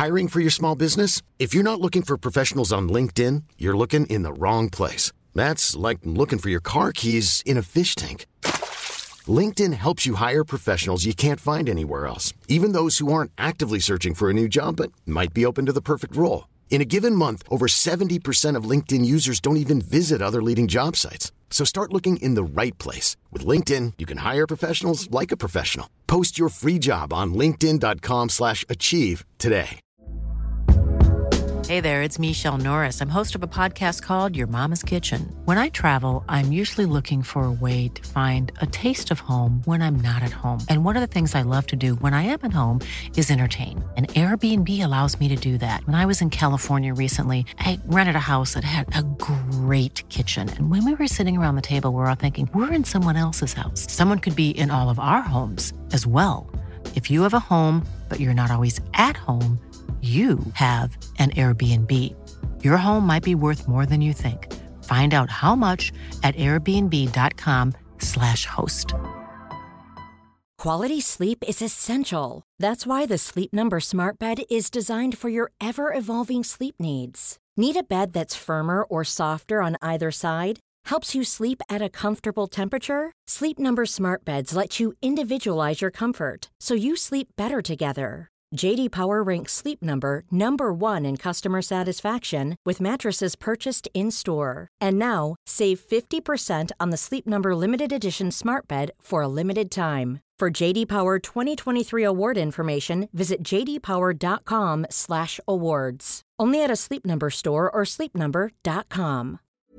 Hiring for your small business? If you're not looking for professionals on LinkedIn, you're looking in the wrong place. That's like looking for your car keys in a fish tank. LinkedIn helps you hire professionals you can't find anywhere else, even those who aren't actively searching for a new job but might be open to the perfect role. In a given month, over 70% of LinkedIn users don't even visit other leading job sites. So start looking in the right place. With LinkedIn, you can hire professionals like a professional. Post your free job on linkedin.com/achieve today. Hey there, it's Michelle Norris. I'm host of a podcast called Your Mama's Kitchen. When I travel, I'm usually looking for a way to find a taste of home when I'm not at home. And one of the things I love to do when I am at home is entertain. And Airbnb allows me to do that. When I was in California recently, I rented a house that had a great kitchen. And when we were sitting around the table, we were all thinking, we're in someone else's house. Someone could be in all of our homes as well. If you have a home, but you're not always at home, you have an Airbnb. Your home might be worth more than you think. Find out how much at airbnb.com/host. Quality sleep is essential. That's why the Sleep Number Smart Bed is designed for your ever-evolving sleep needs. Need a bed that's firmer or softer on either side? Helps you sleep at a comfortable temperature? Sleep Number Smart Beds let you individualize your comfort, so you sleep better together. J.D. Power ranks Sleep Number number 1 in customer satisfaction with mattresses purchased in-store. And now, save 50% on the Sleep Number Limited Edition Smart Bed for a limited time. For J.D. Power 2023 award information, visit jdpower.com/awards. Only at a Sleep Number store or sleepnumber.com.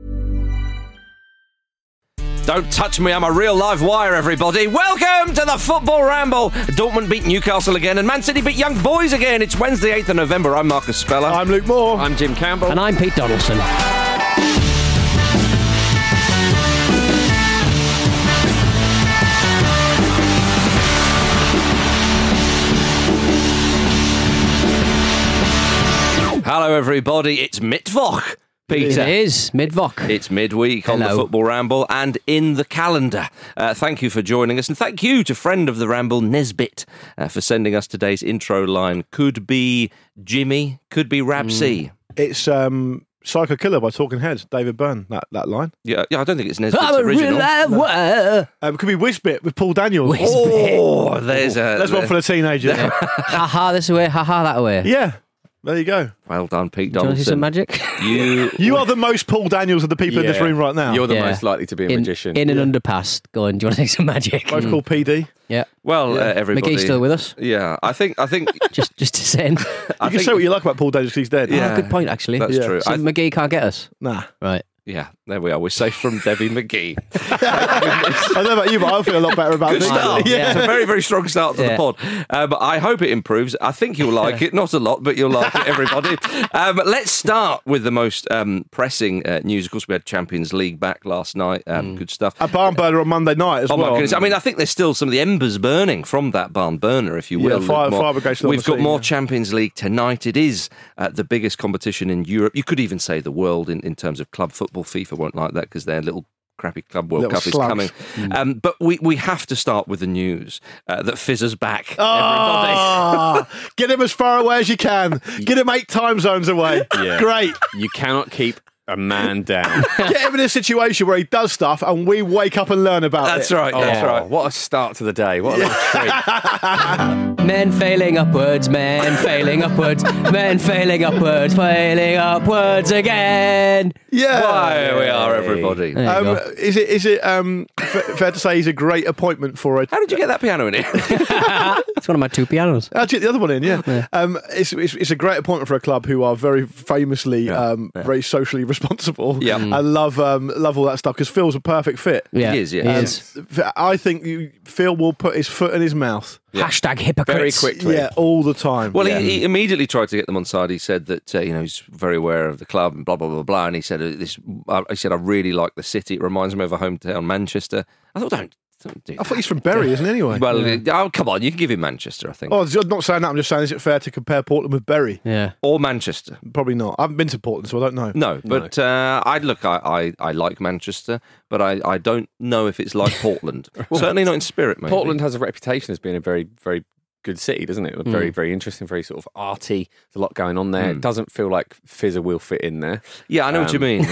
Don't touch me, I'm a real live wire, everybody. Welcome to the Football Ramble. Dortmund beat Newcastle again and Man City beat Young Boys again. It's Wednesday, 8th of November. I'm Marcus Speller. I'm Luke Moore. I'm Jim Campbell. And I'm Pete Donaldson. Hello, everybody. It's Mittwoch. Peter. It is Midvoc. It's midweek on the Football Ramble and in the calendar. Thank you for joining us, and thank you to friend of the Ramble, Nesbit, for sending us today's intro line. Could be Jimmy, could be Rabsy. It's Psycho Killer by Talking Heads, David Byrne, that line. Yeah, I don't think it's Nesbit's original. Could be Whizbit with Paul Daniels. Oh, there's one for the teenagers. Ha-ha this way, ha-ha that way. Yeah. There you go. Well done, Pete Do you want to see some Donaldson. magic? You are the most Paul Daniels of the people in this room right now. You're the most likely to be a magician. In an underpass, going, do you want to see some magic? Both called PD. Yeah. Well, everybody. McGee's still with us. Yeah, I think. just to send. You can say what you like about Paul Daniels because he's dead. Yeah. Oh, good point, actually. That's true. So McGee can't get us. Nah. Right. Yeah, there we are. We're safe from Debbie McGee. I don't know about you, but I feel a lot better about Good it. start. Yeah. It's a very, very strong start to the Yeah. pod. But I hope it improves. I think you'll like it. Not a lot, but you'll like it, everybody. Let's start with the most pressing news. Of course, we had Champions League back last night. Good stuff. A barn burner on Monday night as Oh well. my goodness! I mean, I think there's still some of the embers burning from that barn burner, if you will. fire brigade still on We've the got scene, more yeah. Champions League tonight. It is the biggest competition in Europe. You could even say the world in terms of club football. FIFA won't like that because their little crappy Club World Little Cup slugs. is coming. But we have to start with the news that Fizzer's back. Everybody. Ah, get him as far away as you can. Get him 8 time zones away. Yeah. Great. You cannot keep a man down. Get him in a situation where he does stuff and we wake up and learn about That's it. right. That's right. What a start to the day. What a little treat. Men failing upwards, men failing upwards, men failing upwards, failing upwards again. Yeah. Why we are, everybody. There you go. Is it fair to say he's a great appointment for it? How did you get that piano in here? It's one of my 2 pianos. Actually, the other one in, yeah. It's a great appointment for a club who are very famously very socially responsible. Yeah. And love all that stuff because Phil's a perfect fit. Yeah, He is, yeah. He is. I think Phil will put his foot in his mouth. Hashtag hypocrites. Very quickly. Yeah, all the time. Well, he immediately tried to get them on side. He said that he's very aware of the club and blah blah blah blah. And he said I really like the city. It reminds me of a hometown, Manchester. I thought, don't do I thought he's from Bury, isn't he, anyway? Well, oh, come on, you can give him Manchester, I think. Oh, I'm not saying that. I'm just saying, is it fair to compare Portland with Bury? Yeah. Or Manchester. Probably not. I haven't been to Portland, so I don't know. No, but I like Manchester, but I don't know if it's like Portland. Certainly not in spirit, maybe. Portland has a reputation as being a very, very good city, doesn't it? Very, very interesting, very sort of arty. There's a lot going on there. It doesn't feel like Fizzer will fit in there. Yeah, I know what you mean.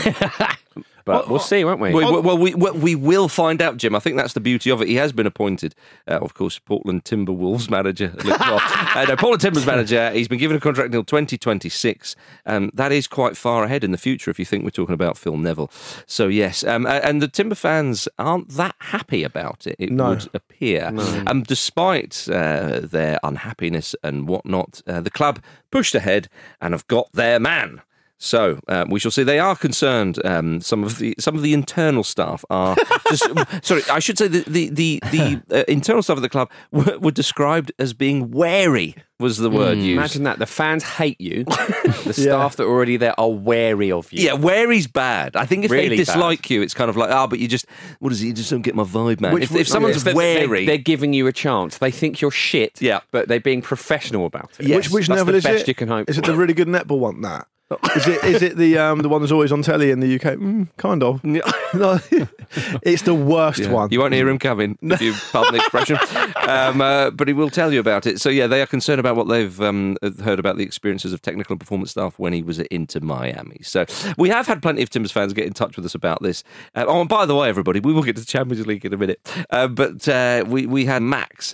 But we'll see, won't we? Well, we will find out, Jim. I think that's the beauty of it. He has been appointed, of course, Portland Timberwolves manager. Portland Timbers manager. He's been given a contract until 2026. That is quite far ahead in the future if you think we're talking about Phil Neville. So, yes. And the Timber fans aren't that happy about it, it would appear. No. Despite their unhappiness and whatnot, the club pushed ahead and have got their man. So we shall see. They are concerned. Some of the internal staff are. Sorry, I should say the internal staff of the club were described as being wary. Was the word used? Imagine that. The fans hate you. The staff that are already there are wary of you. Yeah, wary's bad. I think if really they dislike you, it's kind of like, but you just, what is it? You just don't get my vibe, man. If someone's wary, they're giving you a chance. They think you're shit. Yeah, but they're being professional about it. Yes. Which that's Neville the is best it? You can hope. Is it for. the really good netball one? That. Is it the one that's always on telly in the UK? Kind of. No, it's the worst one. You won't hear him coming, if you pardon the expression. But he will tell you about it. So, yeah, they are concerned about what they've heard about the experiences of technical and performance staff when he was at Inter Miami. So we have had plenty of Timbers fans get in touch with us about this. And by the way, everybody, we will get to the Champions League in a minute. But we had Max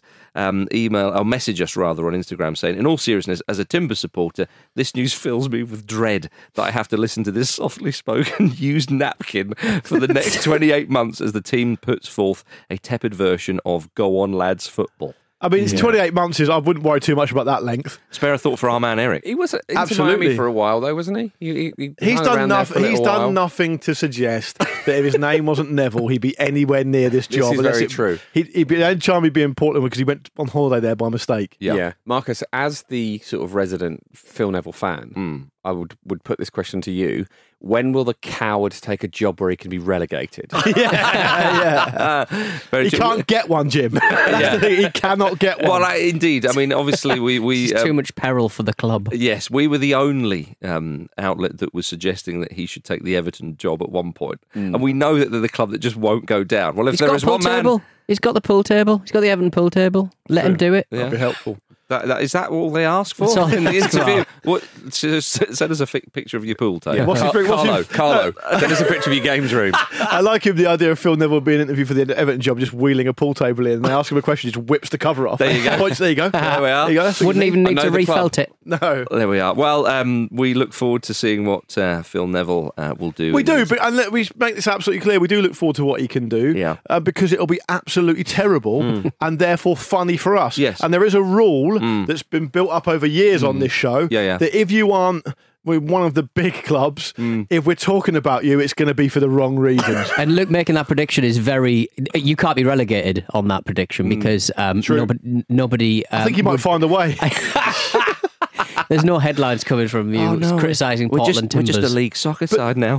message us rather on Instagram saying, in all seriousness, as a Timbers supporter, this news fills me with dread that I have to listen to this softly spoken used napkin for the next 28 months as the team puts forth a tepid version of Go On Lads football. I mean, it's 28 months. I wouldn't worry too much about that length. Spare a thought for our man Eric. He was at Miami for a while, though, wasn't he? He's done nothing. He's done nothing to suggest that if his name wasn't Neville, he'd be anywhere near this job. This is very true. He'd be the only time he'd be in Portland because he went on holiday there by mistake. Yeah. Marcus, as the sort of resident Phil Neville fan, I would put this question to you. When will the coward take a job where he can be relegated? He can't get one, Jim. That's the thing. He cannot get one. Well, indeed. I mean, obviously, we it's too much peril for the club. Yes, we were the only outlet that was suggesting that he should take the Everton job at one point. And we know that they're the club that just won't go down. Well, if there is one man... He's got the pool table. He's got the Everton pool table. Let him do it. That'd be helpful. Is that all they ask for in the interview? Send us a picture of your pool table. Yeah. Carlo, send us a picture of your games room. I like him, the idea of Phil Neville being interviewed for the Everton job, just wheeling a pool table in, and they ask him a question, he just whips the cover off. There you go. There you go. There we are. There you go. Wouldn't even need to refelt it. No. There we are. Well, we look forward to seeing what Phil Neville will do. We do, but and we make this absolutely clear. We do look forward to what he can do, because it'll be absolutely terrible and therefore funny for us. Yes. And there is a rule that's been built up over years on this show that if you aren't with one of the big clubs, if we're talking about you, it's going to be for the wrong reasons. And Luke making that prediction is very... You can't be relegated on that prediction because nobody... I think he might find a way. There's no headlines coming from you criticising Portland Timbers. We're just a league soccer side now.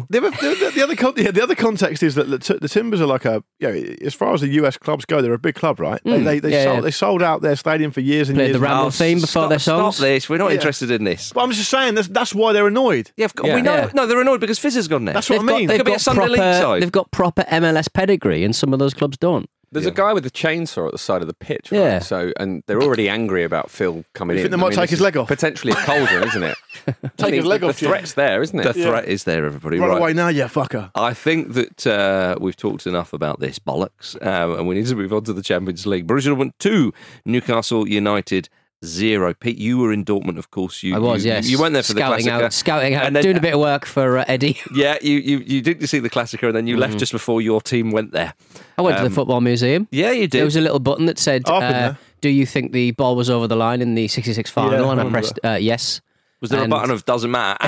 The other context is that the Timbers are like as far as the US clubs go, they're a big club, right? They sold out their stadium for years and Played years. the Ramble theme before their songs. Stop this. We're not interested in this. But I'm just saying that's why they're annoyed. Yeah, we know. Yeah. No, they're annoyed because Fizzer's gone there. That's what I mean. They've got proper MLS pedigree, and some of those clubs don't. There's a guy with a chainsaw at the side of the pitch, right? Yeah. So, and they're already angry about Phil coming in. You think they might take his leg off? Potentially a cauldron, isn't it? Take his leg off. The threat's there, isn't it? The threat is there, everybody. Run away now, you fucker. I think that we've talked enough about this bollocks, and we need to move on to the Champions League. Borussia Dortmund 2, Newcastle United 0. Pete, you were in Dortmund, of course. I was, yes. You went there for the Classica. Scouting out, then, doing a bit of work for Eddie. Yeah, you didn't see the Classica, and then you left just before your team went there. I went to the Football Museum. Yeah, you did. There was a little button that said, do you think the ball was over the line in the 66 final? Yeah, and I pressed yes. Was there a button of doesn't matter?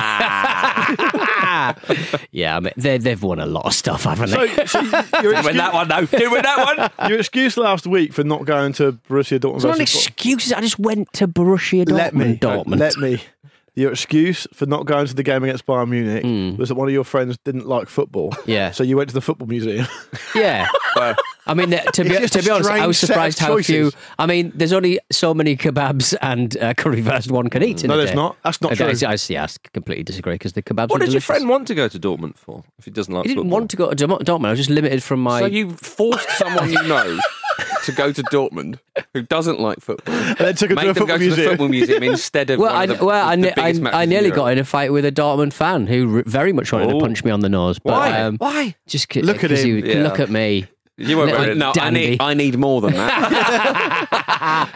Yeah, I mean, they've won a lot of stuff, haven't they? Didn't win that one, no. Didn't win that one. Your excuse last week for not going to Borussia Dortmund. It's not excuses. I just went to Borussia Dortmund. Let me. Your excuse for not going to the game against Bayern Munich was that one of your friends didn't like football. Yeah. So you went to the football museum. Yeah. I mean, to be honest, I was surprised how few. I mean, there's only so many kebabs and currywurst one can eat in a day. No, there's not. That's not true. I completely disagree because the kebabs. What did your friend want to go to Dortmund for if he doesn't like football? He didn't want to go to Dortmund. I was just limited from my. So you forced someone you know to go to Dortmund, who doesn't like football, and then took him to a football to the football museum instead of I nearly got in a fight with a Dortmund fan who very much wanted to punch me on the nose. But, Why? Just look at him. Look at me. You won't wear it. No, I need more than that.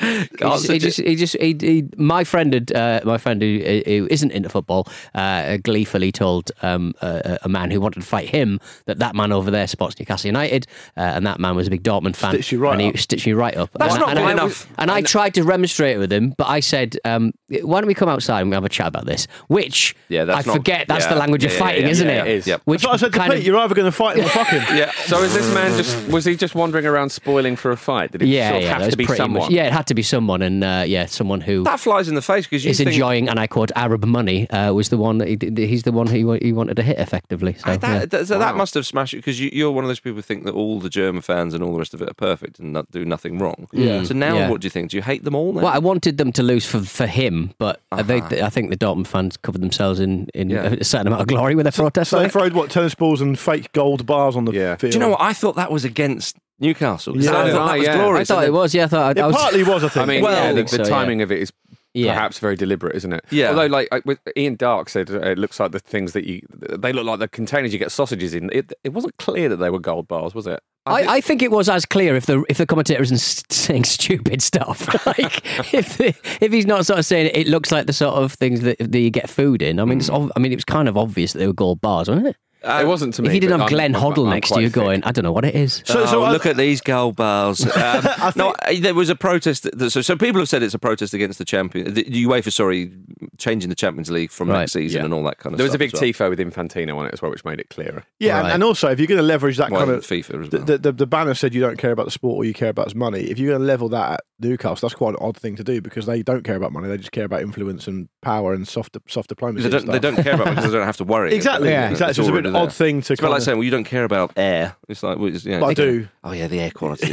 My friend who isn't into football gleefully told a man who wanted to fight him that man over there supports Newcastle United, and that man was a big Dortmund fan. Stitched you right and up. He stitched me right up. That's not good enough. And I tried to remonstrate with him, but I said, why don't we come outside and we have a chat about this? Which that's the language of fighting, isn't it? It is. Yep. Which I said to Pete, you're either going to fight him or fuck him. Yeah. So is this man was he just wandering around spoiling for a fight? Did he have to be someone? It had to be someone, and someone who that flies in the face because is enjoying, and I quote, Arab money. Was the one he's the one who he wanted to hit effectively. So that must have smashed you because you're one of those people who think that all the German fans and all the rest of it are perfect and do nothing wrong. Yeah. So now, what do you think? Do you hate them all now? Well, I wanted them to lose for him, but I think the Dortmund fans covered themselves in a certain amount of glory with their protest. So they throwed tennis balls and fake gold bars on the field. Do you know what? I thought that was against Newcastle. Yeah. I thought that was glorious. I thought it was. Yeah, I thought it partly was. I think. I mean, the timing of it is perhaps very deliberate, isn't it? Yeah. Although, like Ian Dark said, it looks like the things that they look like the containers you get sausages in. It wasn't clear that they were gold bars, was it? I think it was as clear if the commentator isn't saying stupid stuff. Like if he's not sort of saying it looks like the sort of things that you get food in. I mean, it was kind of obvious that they were gold bars, wasn't it? It wasn't to me. If you didn't have Glenn Hoddle next to you going, I don't know what it is. So look at these gold bars. There was a protest. So people have said it's a protest against the UEFA, changing the Champions League from next season and all that kind of stuff. There was a big tifo with Infantino on it as well, which made it clearer. Yeah, and also if you're going to leverage that kind of FIFA as well. The banner said you don't care about the sport or you care about money. If you're going to level that at Newcastle, that's quite an odd thing to do because they don't care about money. They just care about influence and power and soft diplomacy. They don't care about it because they don't have to worry. Exactly. Exactly. It's a bit odd thing to. It's like saying, well, you don't care about air. It's like, but I do. Oh yeah, the air quality.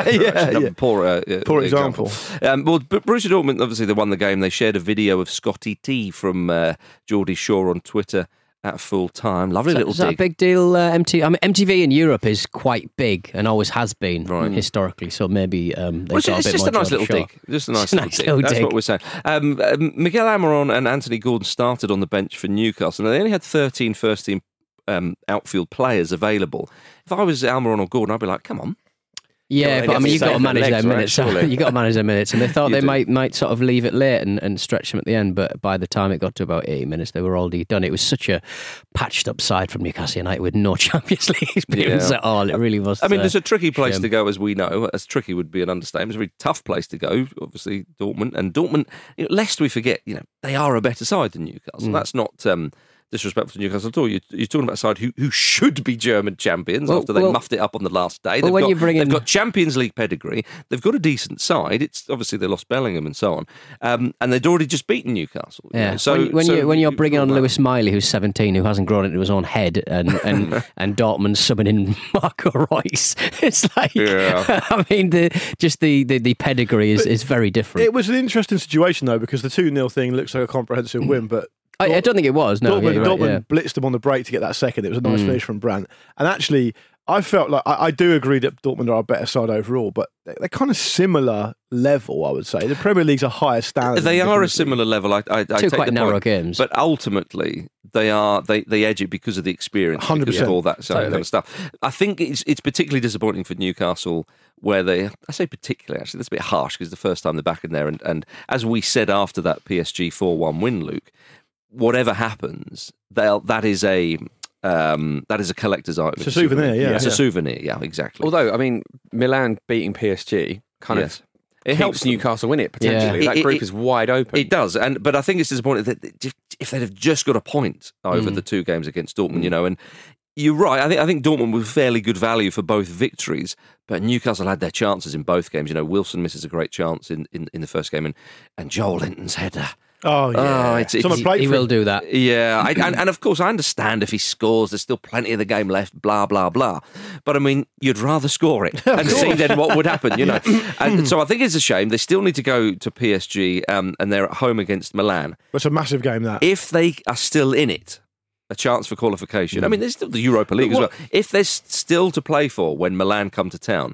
Poor example. Well, Borussia Dortmund obviously they won the game. They shared a video of Scotty T from Geordie Shaw on Twitter at full time. Lovely little dig. Is that a big deal? MTV in Europe is quite big and always has been historically. So maybe it's just a nice little dig. Just a nice little dig. That's what we're saying. Miguel Almiron and Anthony Gordon started on the bench for Newcastle. And they only had 13 first team outfield players available. If I was Almiron or Gordon, I'd be like, come on. Yeah, but I mean, you've got to manage their minutes. You've got to manage their minutes, and they thought they might sort of leave it late and stretch them at the end. But by the time it got to about 80 minutes, they were already done. It was such a patched up side from Newcastle United with no Champions League experience at all. It really was. I mean, there's a tricky place to go, as we know. As tricky would be an understatement. It's a very tough place to go. Obviously, Dortmund, lest we forget, they are a better side than Newcastle. That's not. Disrespectful to Newcastle at all. You're talking about a side who should be German champions after they muffed it up on the last day. They've got Champions League pedigree. They've got a decent side. It's obviously they lost Bellingham and so on, and they'd already just beaten Newcastle. Yeah. So when you're bringing on Lewis Miley, who's 17, who hasn't grown into his own head, and Dortmund subbing in Marco Reus, it's like I mean the pedigree is very different. It was an interesting situation though because the 2-0 thing looks like a comprehensive win, but. I don't think it was. No, Dortmund blitzed them on the break to get that second. It was a nice finish from Brandt. And actually, I felt like I do agree that Dortmund are a better side overall, but they're kind of similar level, I would say. The Premier League's a higher standard. They are a similar level. I take quite the narrow point, games, but ultimately they edge it because of the experience, 100%, because of all that kind of stuff. I think it's particularly disappointing for Newcastle. Where I say particularly, actually, that's a bit harsh because it's the first time they're back in there, and as we said after that PSG 4-1 win, Luke. Whatever happens, that is a collector's item. It's a souvenir, yeah. It's a souvenir, yeah, exactly. Although, I mean, Milan beating PSG kind of it helps Newcastle win it potentially. That group is wide open. It does, but I think it's disappointing that if they'd have just got a point over the 2 games against Dortmund, and you're right. I think Dortmund was fairly good value for both victories, but Newcastle had their chances in both games. Wilson misses a great chance in the first game, and Joel Linton's header. Oh, yeah. He will do that. Yeah. And of course, I understand if he scores, there's still plenty of the game left, blah, blah, blah. But I mean, you'd rather score it and see then what would happen, And so I think it's a shame. They still need to go to PSG and they're at home against Milan. It's a massive game, that. If they are still in it, a chance for qualification. I mean, there's still the Europa League as well. If there's still to play for when Milan come to town,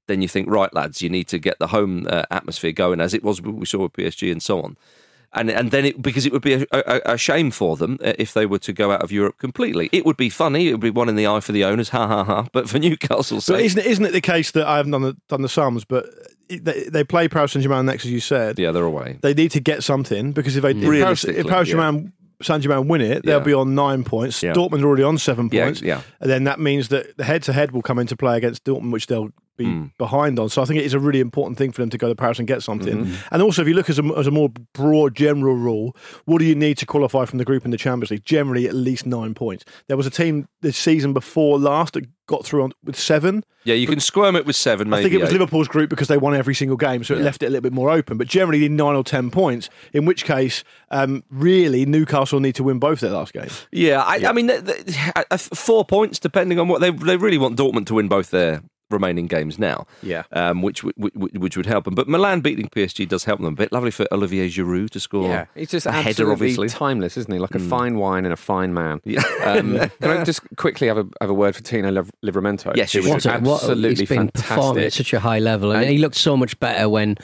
then you think, right, lads, you need to get the home atmosphere going, as it was we saw with PSG and so on. And then because it would be a shame for them if they were to go out of Europe completely. It would be funny. It would be one in the eye for the owners, ha ha ha. But for Newcastle's sake, isn't it the case that I haven't done the sums, but they play Paris Saint-Germain next, as you said. Yeah, they're away. They need to get something because if Paris Saint-Germain win it, they'll be on 9 points. Yeah. Dortmund are already on 7 points. Yeah. And then that means that the head-to-head will come into play against Dortmund, which they'll be behind on. So I think it is a really important thing for them to go to Paris and get something. And also, if you look as a more broad general rule, what do you need to qualify from the group in the Champions League? Generally, at least 9 points. There was a team this season before last that got through with 7. Yeah, you can squirm it with 7, maybe I think it was 8. Liverpool's group because they won every single game, so it left it a little bit more open. But generally, they need 9 or 10 points, in which case, really, Newcastle need to win both their last games. Yeah, I mean, 4 points, depending on what they really want Dortmund to win both their remaining games now, which would help them. But Milan beating PSG does help them a bit. Lovely for Olivier Giroud to score. Yeah, he's just a header, obviously timeless, isn't he? Like a fine wine and a fine man. Yeah. Can I just quickly have a word for Tino Livramento? Yes, he was absolutely he's been performing at such a high level, and he looked so much better when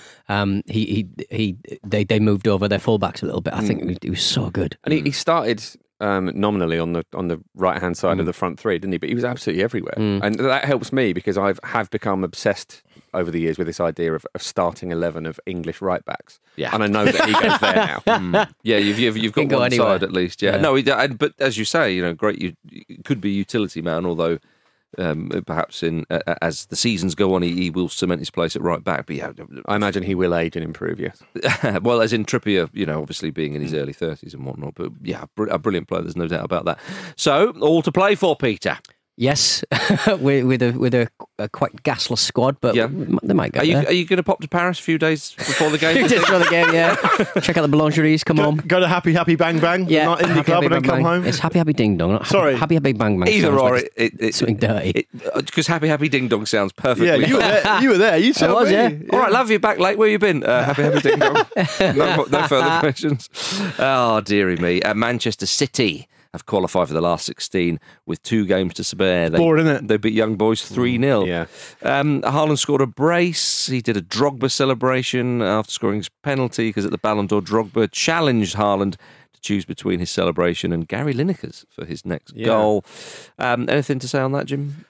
they moved over their fullbacks a little bit. I think he was so good, and he started. Nominally on the right hand side of the front three, didn't he? But he was absolutely everywhere, and that helps me because have become obsessed over the years with this idea of starting 11 of English right backs. Yeah, and I know that he goes there now. Yeah, you've got one anywhere. side at least. Yeah, no, but as you say, great. You could be utility man, although. Perhaps as the seasons go on, he will cement his place at right back. But I imagine he will age and improve. Yes, well, as in Trippier, obviously being in his early 30s and whatnot. But yeah, a brilliant player. There's no doubt about that. So all to play for, Peter. Yes, with a quite gasless squad, but they might get there. Are you going to pop to Paris a few days before the game? Just for the game, yeah. Check out the boulangeries. Come on, go to Happy Bang Bang, yeah, indie club, and then come home. It's Happy Ding Dong. Not Sorry, Happy Bang Bang. Either or, like it's something dirty. Because Happy Ding Dong sounds perfect. Yeah, you were there. You tell me. Yeah. All right, love you back late. Where you been? Happy Ding Dong. No further questions. Oh dearie me. Manchester City have qualified for the last 16 with 2 games to spare. Boring, isn't it? They beat Young Boys 3-0. Yeah. Haaland scored a brace. He did a Drogba celebration after scoring his penalty because at the Ballon d'Or, Drogba challenged Haaland to choose between his celebration and Gary Lineker's for his next goal. Anything to say on that, Jim?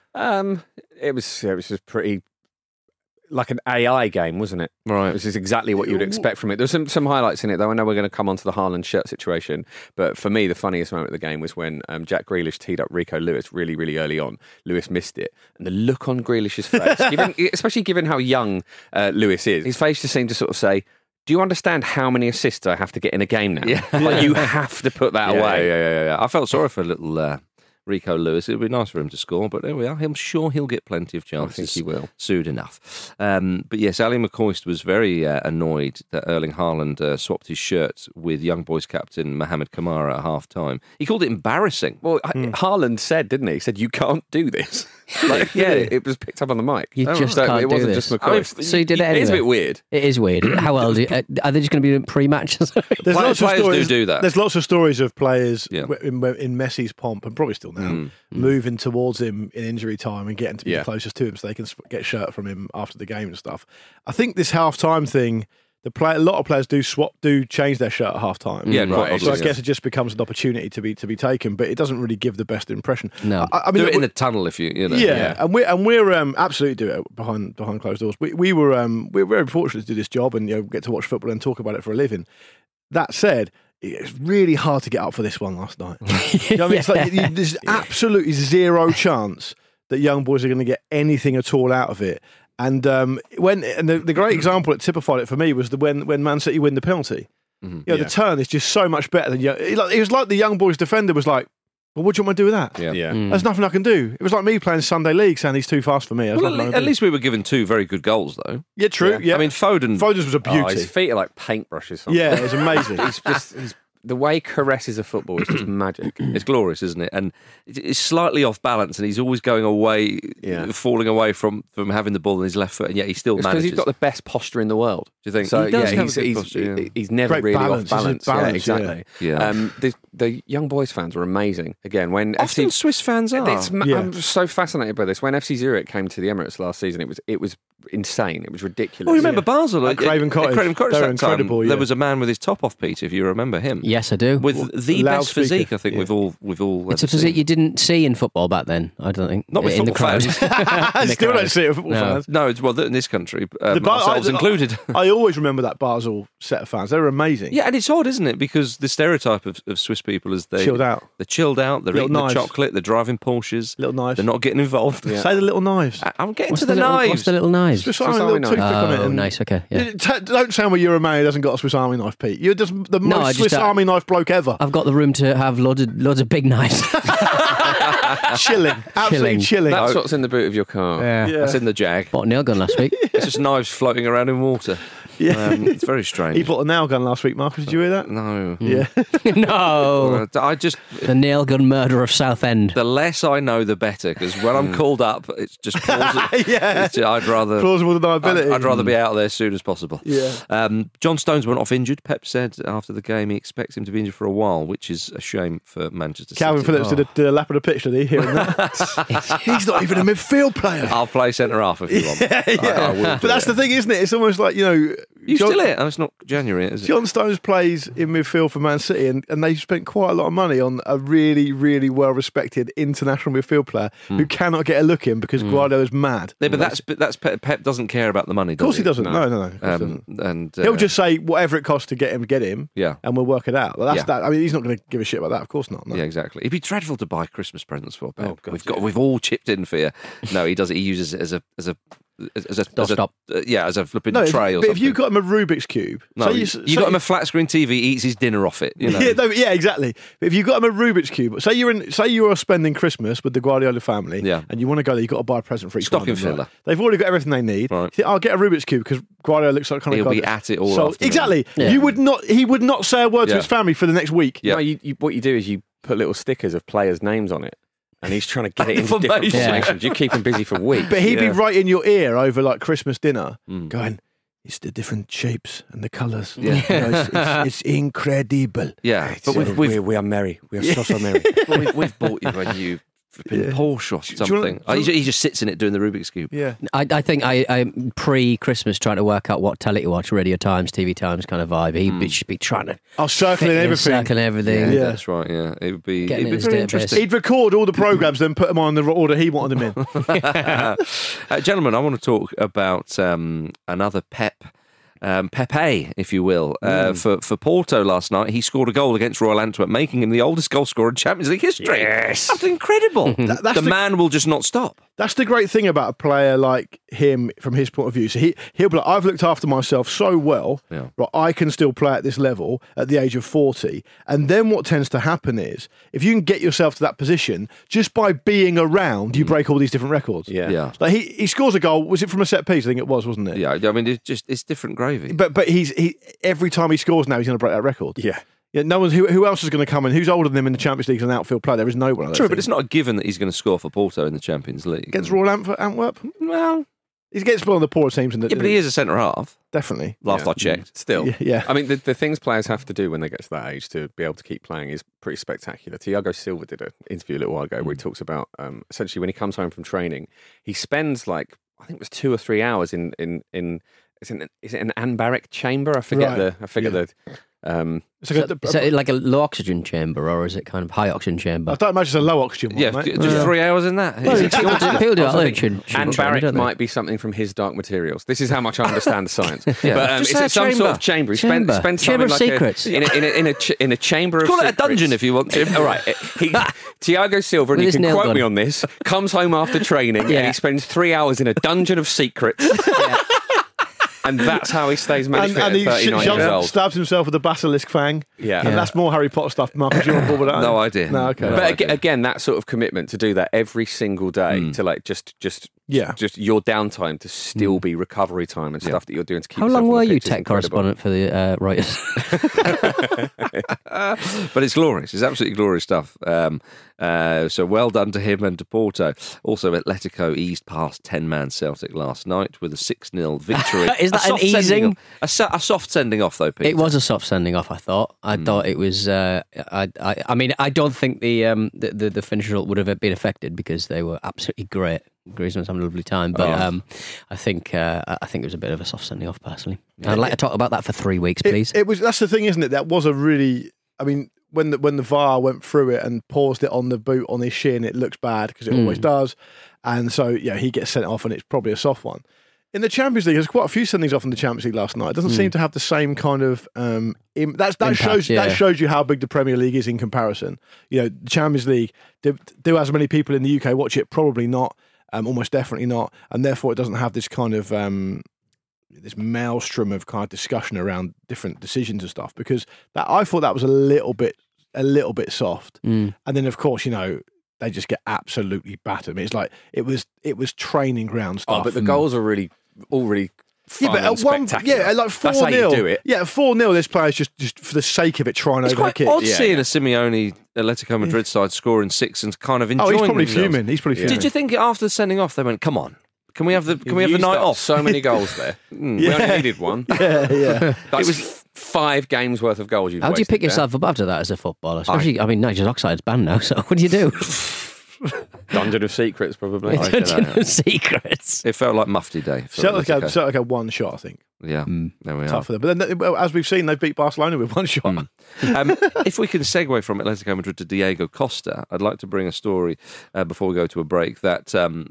It was just pretty. Like an AI game, wasn't it? Right. This is exactly what you'd expect from it. There's some highlights in it, though. I know we're going to come on to the Haaland shirt situation, but for me, the funniest moment of the game was when Jack Grealish teed up Rico Lewis really, really early on. Lewis missed it, and the look on Grealish's face, especially given how young Lewis is, his face just seemed to sort of say, do you understand how many assists I have to get in a game now? Yeah. Like, you have to put that away. Yeah. I felt sorry for a little... Rico Lewis. It would be nice for him to score, but there we are. I'm sure he'll get plenty of chances. I think he will. Soon enough. But yes, Ali McCoist was very annoyed that Erling Haaland swapped his shirt with Young Boys captain Mohamed Kamara at half-time. He called it embarrassing. Well, Haaland said, didn't he? He said, you can't do this. It was picked up on the mic. You just can't it wasn't do just this. McCoist. So you did it anyway. It's a bit weird. It is weird. How else? Are they just going to be doing pre-matches? Players do that. There's lots of stories of players in Messi's pomp, and probably still now, moving towards him in injury time and getting to be the closest to him so they can get a shirt from him after the game and stuff. I think this half-time thing, a lot of players do change their shirt at half-time. Yeah, right. So I guess it just becomes an opportunity to be taken, but it doesn't really give the best impression. No, I mean, do it in the tunnel if you know. Yeah, and we're absolutely do it behind closed doors. We're very fortunate to do this job and get to watch football and talk about it for a living. That said, it's really hard to get up for this one last night. You know what I mean? It's like there's absolutely zero chance that Young Boys are going to get anything at all out of it. And the great example that typified it for me was when Man City win the penalty. The turn is just so much better than it was like the Young Boys defender was like, well, what do you want me to do with that? Yeah. There's nothing I can do. It was like me playing Sunday League saying he's too fast for me. At least we were given 2 very good goals, though. Yeah, true. Yeah. I mean, Foden's was a beauty. His feet are like paintbrushes. Yeah, it was amazing. he's the way caresses a football is just magic. It's glorious, isn't it? And it's slightly off balance, and he's always going away, falling away from having the ball in his left foot, and yet he still manages. Because he's got the best posture in the world. Do you think? So he does have he's, a good he's, posture, he's never Great really balance. off balance. Balance, Exactly. Yeah. The young boys fans were amazing. Again, when Often Swiss fans are. I'm so fascinated by this. When FC Zurich came to the Emirates last season, it was insane. It was ridiculous. Well, remember Basel at Craven Cottage? Craven Cottage They were that time, incredible, there was a man with his top off, Peter, if you remember him. Yes, I do. With the best loudspeaker. physique, I think, we've all. It's a physique you didn't see in football back then. I don't think. Not with in football the crowd. I still don't see it with football fans. No, well, in this country, ourselves included. I always remember that Basel set of fans. They were amazing. Yeah, and it's odd, isn't it? Because the stereotype of Swiss people is they're chilled out. They're chilled out. They're Little eating knives. the chocolate. They're driving Porsches. Little knives. They're not getting involved. Yeah. Say the little knives. I'm getting What's to the knives. What's the little knives? Swiss Army little knife. toothpick on it. Oh, and- nice. Okay. Yeah. Don't tell me you're a man who hasn't got a Swiss Army knife, Pete. You're just the No, I most just Swiss don't- Army knife bloke ever. I've got the room to have loads of big knives. Chilling. Absolutely chilling. That's what's in the boot of your car. Yeah. That's in the Jag. Bought a nail gun last week. It's just knives floating around in water. Yeah. It's very strange. He bought a nail gun last week, Marcus. Did you hear that? No. Yeah. No. I just. The nail gun murder of Southend. The less I know, the better. Because when I'm called up, it's just plausible. Yeah. I'd rather. Plausible deniability. I'd rather be out there as soon as possible. Yeah. John Stones went off injured. Pep said after the game he expects him to be injured for a while, which is a shame for Manchester Calvin City. Phillips did a lap of the pitch, did he? Hearing that. He's not even a midfield player. I'll play centre half if you want. I will But do that's it. the thing, isn't it? It's almost like, You still it? Oh, it's not January, is it? John Stones plays in midfield for Man City, and they spent quite a lot of money on a really, really well-respected international midfield player who cannot get a look in because Guardiola's mad. Yeah, but that's Pep doesn't care about the money. Of course he doesn't. No. Of course he doesn't. And He'll just say whatever it costs to get him. Yeah. And we'll work it out. That's Yeah. that. I mean, he's not going to give a shit about that. Of course not. No. Yeah, exactly. It'd be dreadful to buy Christmas presents for Pep. Oh, God, We've all chipped in for you. No, he does it. He uses it as a Stop. as a flipping No, tray or but something. if you got him a Rubik's cube, no, you got him a flat screen TV, he eats his dinner off it. You know? yeah, exactly. But if you got him a Rubik's cube, say you are spending Christmas with the Guardiola family, and you want to go there, you got to buy a present for each one of Stocking them, right? filler. They've already got everything they need. Right. You think, I'll get a Rubik's cube because Guardiola looks like kind of He'll guy be that's- at it all So afternoon. exactly, Yeah. he would not say a word to Yeah. his family for the next week. Yeah. No, what you do is you put little stickers of players' names on it, and he's trying to get it into different Information. formations. You keep him busy for weeks. But he'd be Yeah. right in your ear over like Christmas dinner, going, "It's the different shapes and the colours. Yeah. It's incredible." Yeah, but we are merry. We are so merry. we've bought you a new flipping Porsche or you wanna- something. He just sits in it doing the Rubik's Cube. Yeah. I think I pre-Christmas trying to work out what telly to watch, Radio Times, TV Times kind of vibe. He'd just be trying to I'll circle in everything. circle everything. Yeah. That's right, yeah. It would be, Getting it'd be in his very database. interesting. He'd record all the programmes, then put them on the order he wanted them in. Gentlemen, I want to talk about another Pepe, if you will, for Porto last night. He scored a goal against Royal Antwerp, making him the oldest goal scorer in Champions League history. Yes. That's incredible. That's the the- man will just not stop. That's the great thing about a player like him from his point of view. So he'll be like, I've looked after myself so well, Yeah. right, I can still play at this level at the age of 40. And then what tends to happen is, if you can get yourself to that position, just by being around, you break all these different records. Yeah. Yeah. Like he scores a goal, was it from a set piece? I think it was, wasn't it? Yeah, I mean, it's different gravy. But he every time he scores now, he's going to break that record. Yeah. Yeah, no one's who else is going to come in? Who's older than him in the Champions League as an outfield player? There is no one. I don't True, think. but it's not a given that he's going to score for Porto in the Champions League. Against Royal Antwerp. Well, He's against one of the poorer teams in the. yeah, but he is a centre half. Definitely. Last I checked. Still. Yeah. I mean, the things players have to do when they get to that age to be able to keep playing is pretty spectacular. Thiago Silva did an interview a little while ago where he talks about essentially when he comes home from training, he spends like, I think it was 2 or 3 hours in is it an anabaric chamber? I forget Right. It's Is it like a low oxygen chamber or is it kind of high oxygen chamber? I don't imagine it's a low oxygen one, Yeah, mate. just 3 hours in that. People do oxygen chamber, Anabaric don't they? might be something from his Dark Materials. This is how much I understand the science. Yeah. But Just it's say a some sort chamber. of chamber. He Chamber. spends Chamber something of like secrets. in a chamber of Call it a secrets. dungeon if you want to. All right. Thiago Silva, and With you his can nail quote gun. me on this, comes home after training Yeah. and he spends 3 hours in a dungeon of secrets. And that's how he stays match fit and at he 39 years old. stabs himself with a basilisk fang. Yeah. And that's more Harry Potter stuff. Marcus, you're on board with that? No idea. No, okay. No. But idea. again, that sort of commitment to do that every single day, to like just just your downtime to still be recovery time and stuff that you're doing to keep. How yourself long on were the you pitch is tech incredible. correspondent for the Reuters? But it's glorious. It's absolutely glorious stuff. So well done to him and to Porto. Also, Atletico eased past 10-man Celtic last night with a 6-0 victory. Is that an easing? A soft sending off, though, Peter. It was a soft sending off. I thought. I thought it was. I mean, I don't think the finish result would have been affected because they were absolutely great. Griezmann's having a lovely time, but I think it was a bit of a soft sending off personally. I'd like to talk about that for 3 weeks, please. It was. That's the thing, isn't it? That was a really. I mean, when the VAR went through it and paused it on the boot on his shin, it looks bad because it always does, and so he gets sent off, and it's probably a soft one. In the Champions League, there's quite a few sendings off in the Champions League last night. It doesn't seem to have the same kind of that shows you how big the Premier League is in comparison. The Champions League do as many people in the UK watch it? Probably not. Almost definitely not, and therefore it doesn't have this kind of this maelstrom of kind of discussion around different decisions and stuff. Because I thought that was a little bit soft, and then of course they just get absolutely battered. I mean, it's like it was training ground stuff. Oh, but the goals are really fun and spectacular. like 4-0. That's how you do it. Yeah, 4-0. This player's just for the sake of it trying It's over the quite kick. odd seeing a Simeone Atletico Madrid side scoring 6 and kind of enjoying he's probably themselves. fuming. He's probably fuming. Did you think after the sending off they went, "Come on, can we have the night off?" So many goals there. We only needed one. Yeah. It was 5 games worth of goals. How do you pick yourself up after that as a footballer? Especially, I mean, nitrous oxide's banned now, so what do you do? Dungeon of Secrets, probably. Dungeon of Secrets. It felt like Mufti Day. Celtic had one shot, I think. Yeah, there we are. Tough for them. But then, as we've seen, they've beat Barcelona with one shot. If we can segue from Atletico Madrid to Diego Costa, I'd like to bring a story before we go to a break that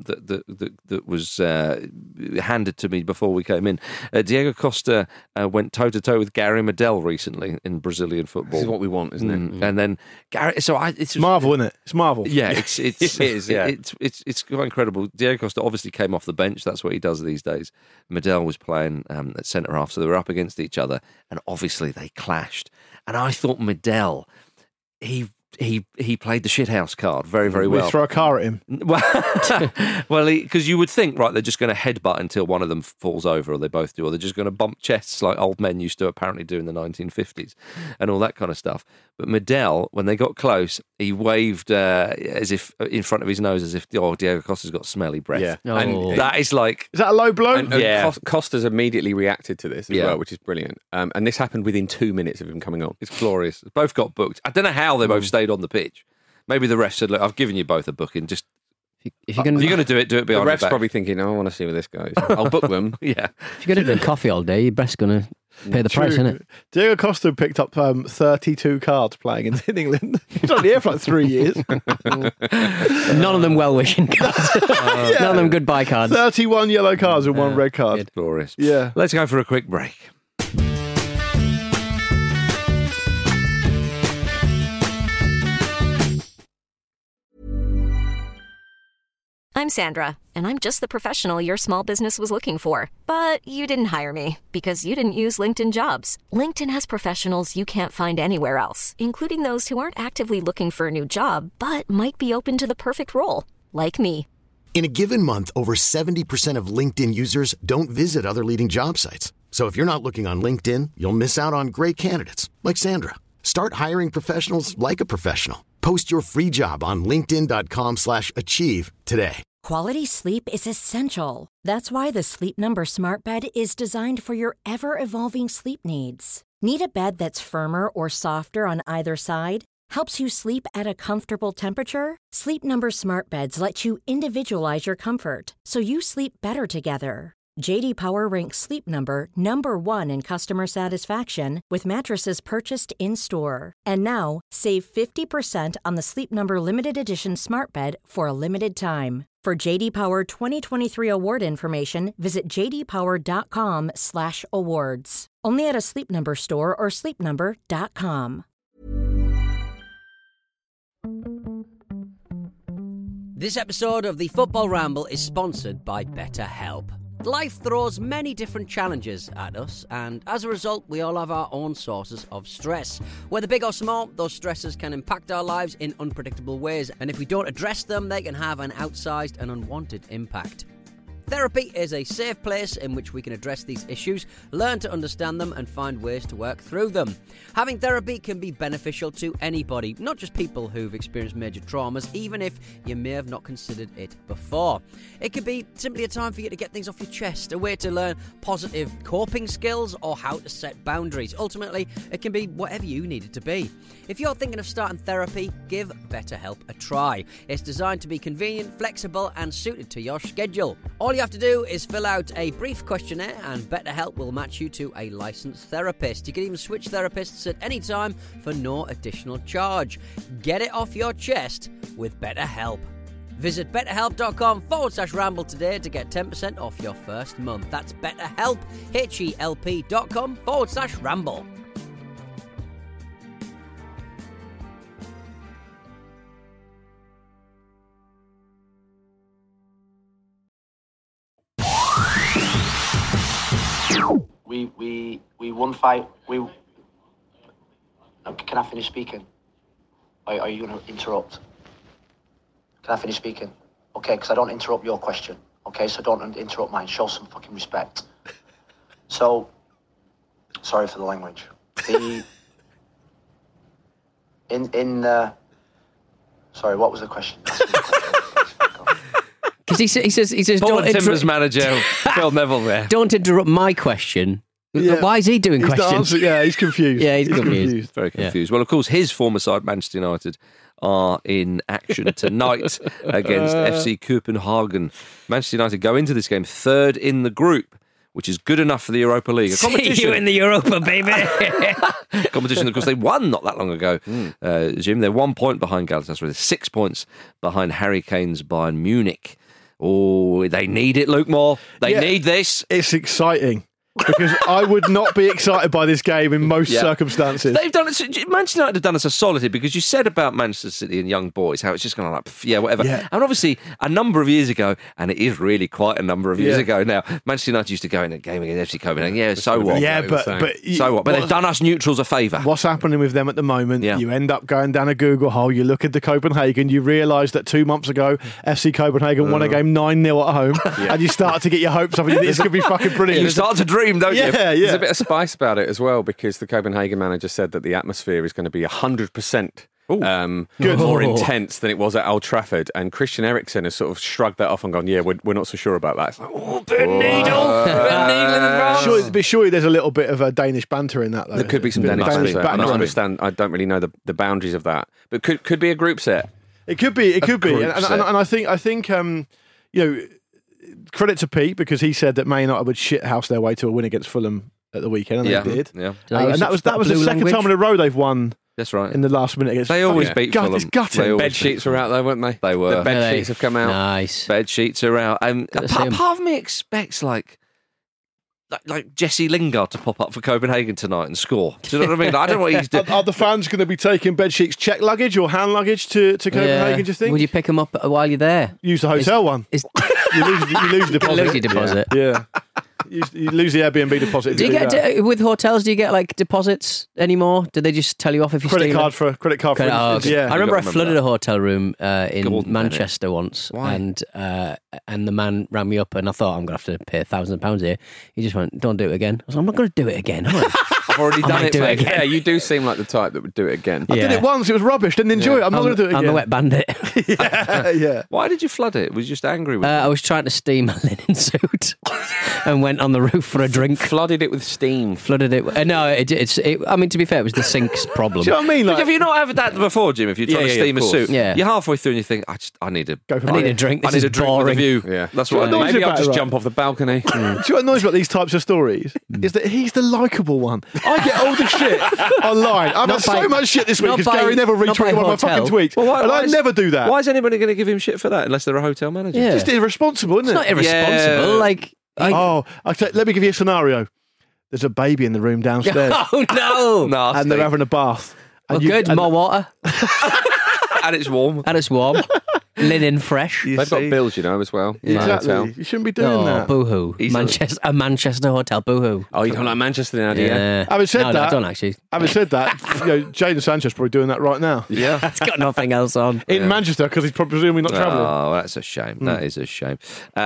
was handed to me before we came in. Diego Costa went toe-to-toe with Gary Medel recently in Brazilian football. This is what we want, isn't it? And then Gary... it's Marvel, isn't it? It's Marvel. Yeah, it is. Yeah. It's quite incredible. Diego Costa obviously came off the bench. That's what he does these days. Medel was playing at centre half, so they were up against each other, and obviously they clashed. And I thought Medel, he played the shithouse card very, very well. We throw a car at him. Well, because you would think, right, they're just going to headbutt until one of them falls over, or they both do, or they're just going to bump chests like old men used to apparently do in the 1950s, and all that kind of stuff. But Medel, when they got close, he waved as if in front of his nose, as if Diego Costa's got smelly breath. Yeah, and that is like... Is that a low blow? And Costa's immediately reacted to this as well, which is brilliant. And this happened within 2 minutes of him coming on. It's glorious. Both got booked. I don't know how they both stayed on the pitch. Maybe the ref said, "Look, I've given you both a booking. Just if you're going to do it behind the ref's your back." probably thinking, "I want to see where this goes. I'll book them." Yeah. If you're going to drink coffee all day, your breast's going to pay the price, isn't it? Diego Costa picked up 32 cards playing in England. He's only here for like 3 years. None of them well-wishing cards. None of them goodbye cards. 31 yellow cards and 1 red card. It's glorious. Yeah. Let's go for a quick break. I'm Sandra, and I'm just the professional your small business was looking for. But you didn't hire me because you didn't use LinkedIn Jobs. LinkedIn has professionals you can't find anywhere else, including those who aren't actively looking for a new job, but might be open to the perfect role, like me. In a given month, over 70% of LinkedIn users don't visit other leading job sites. So if you're not looking on LinkedIn, you'll miss out on great candidates like Sandra. Start hiring professionals like a professional. Post your free job on linkedin.com/achieve today. Quality sleep is essential. That's why the Sleep Number Smart Bed is designed for your ever-evolving sleep needs. Need a bed that's firmer or softer on either side? Helps you sleep at a comfortable temperature? Sleep Number Smart Beds let you individualize your comfort so you sleep better together. J.D. Power ranks Sleep Number #1 in customer satisfaction with mattresses purchased in-store. And now, save 50% on the Sleep Number Limited Edition Smart Bed for a limited time. For J.D. Power 2023 award information, visit jdpower.com/awards. Only at a Sleep Number store or sleepnumber.com. This episode of the Football Ramble is sponsored by BetterHelp. Life throws many different challenges at us, and as a result, we all have our own sources of stress. Whether big or small, those stresses can impact our lives in unpredictable ways, and if we don't address them, they can have an outsized and unwanted impact. Therapy is a safe place in which we can address these issues, learn to understand them, and find ways to work through them. Having therapy can be beneficial to anybody, not just people who've experienced major traumas, even if you may have not considered it before. It could be simply a time for you to get things off your chest, a way to learn positive coping skills or how to set boundaries. Ultimately, it can be whatever you need it to be. If you're thinking of starting therapy, give BetterHelp a try. It's designed to be convenient, flexible, and suited to your schedule. All you have to do is fill out a brief questionnaire and BetterHelp will match you to a licensed therapist. You can even switch therapists at any time for no additional charge. Get it off your chest with BetterHelp. Visit betterhelp.com/ramble today to get 10% off your first month. That's BetterHelp, HELP.com/ramble. We won fight. Can I finish speaking? Are you going to interrupt? Can I finish speaking? Okay, because I don't interrupt your question. Okay, so don't interrupt mine. Show some fucking respect. So, sorry for the language. Sorry, what was the question? Because he says, Paul don't and Timbers manager Phil Neville there. Don't interrupt my question. Yeah. Why is he doing questions? He's confused. Yeah, he's confused. Very confused. Well, of course, his former side, Manchester United, are in action tonight against FC Copenhagen. Manchester United go into this game third in the group, which is good enough for the Europa League. A competition. See you in the Europa, baby. Competition, of course, they won not that long ago. Jim, they're 1 point behind Galatasaray. They're 6 points behind Harry Kane's Bayern Munich. Oh, they need it, Luke Moore. They need this. It's exciting. Because I would not be excited by this game in most circumstances. They've done it. Manchester United have done us a solid here because you said about Manchester City and young boys how it's just kind of like, whatever. Yeah. And obviously, a number of years ago, and it is really quite a number of years ago now, Manchester United used to go in a game against FC Copenhagen. Yeah, so what? Yeah, but so what? But they've done us neutrals a favour. What's happening with them at the moment? You end up going down a Google hole. You look at the Copenhagen. You realise that 2 months ago, FC Copenhagen won a game 9-0 at home, and you start to get your hopes up. This could be fucking brilliant. You start to dream, don't you? Yeah. There's a bit of spice about it as well because the Copenhagen manager said that the atmosphere is going to be 100% more intense than it was at Old Trafford, and Christian Eriksen has sort of shrugged that off and gone, we're not so sure about that. It's like, bit of needle in the front. Surely there's a little bit of Danish banter in that, though. There could be some Danish banter. I don't really know the boundaries of that, but could be a group set. It could be, and I think credit to Pete because he said that Man United would shithouse their way to a win against Fulham at the weekend, and they did. Yeah, and that was the second time in a row they've won. That's right. In the last minute against they always beat Fulham. It's gutting. Bed sheets were out though, weren't they? They were. The bed sheets have come out. Nice. Bed sheets are out. Part of me expects like Jesse Lingard to pop up for Copenhagen tonight and score. Do you know what I mean? I don't know what he's doing. Are the fans going to be taking bed sheets, check luggage or hand luggage to Copenhagen, do you think? Would you pick them up while you're there? Use the hotel one. You lose the deposit. You lose your deposit. Yeah. You lose the Airbnb deposit. Do you get with hotels? Do you get like deposits anymore? Do they just tell you off if you credit stay? Credit card for instance. Yeah, I remember I flooded a hotel room in Manchester once. Why? And the man rang me up, and I thought I'm going to have to pay £1,000 here. He just went, "Don't do it again." I was like, "I'm not going to do it again." I've already done it. Again. Yeah, you do seem like the type that would do it again. I did it once. It was rubbish. Didn't enjoy it. I'm not going to do it again. I'm the wet bandit. Yeah. Why did you flood it? Was you just angry with it? I was trying to steam a linen suit and went on the roof for a drink. Flooded it with steam. Flooded it. No, it's. I mean, to be fair, it was the sink's problem. Do you know what I mean? Have you not had that before, Jim? If you're trying to steam a suit, you're halfway through and you think, I need a drink. I need a drink with a view. Yeah, that's what I need. Maybe I'll just jump off the balcony. Do you know what annoys about these types of stories? Is that he's the likeable one. I get all the shit online. I've had so much shit this week because Gary never retweeted one of my fucking tweets. And I never do that. Why is anybody going to give him shit for that unless they're a hotel manager? Yeah. Just irresponsible, isn't it? It's not irresponsible. Let me give you a scenario. There's a baby in the room downstairs. Oh no! Nasty. And they're having a bath. Well, good, more water. And it's warm. And it's warm. Linen fresh. They've got bills, as well. Exactly. You shouldn't be doing that. Boo-hoo. A Manchester hotel, boo-hoo. Oh, you don't like Manchester now, do you? Yeah. Having said that, I don't actually. Having said that, Jadon Sancho's probably doing that right now. Yeah. He's got nothing else on. In Manchester, because he's probably presumably not travelling. Oh, that's a shame. That is a shame.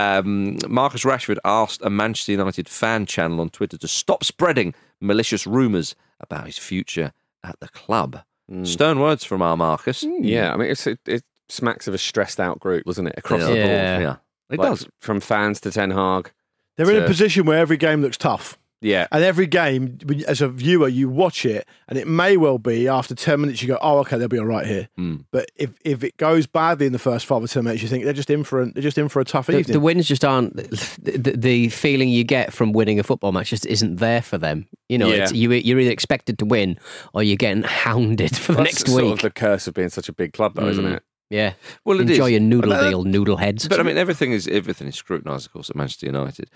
Marcus Rashford asked a Manchester United fan channel on Twitter to stop spreading malicious rumours about his future at the club. Stern words from our Marcus. Yeah, I mean, it smacks of a stressed out group, doesn't it? Across the board. Yeah, it does. From fans to Ten Hag. They're in a position where every game looks tough. Yeah. And every game, as a viewer, you watch it, and it may well be after 10 minutes you go, oh, okay, they'll be all right here. But if it goes badly in the first 5 or 10 minutes, you think they're just in for a tough evening. The wins just aren't the feeling you get from winning a football match just isn't there for them. You're either expected to win or you're getting hounded for the next week. That's sort of the curse of being such a big club, though, isn't it? Yeah. Well, enjoy your noodle deal, noodle heads. But I mean, everything is scrutinised, of course, at Manchester United.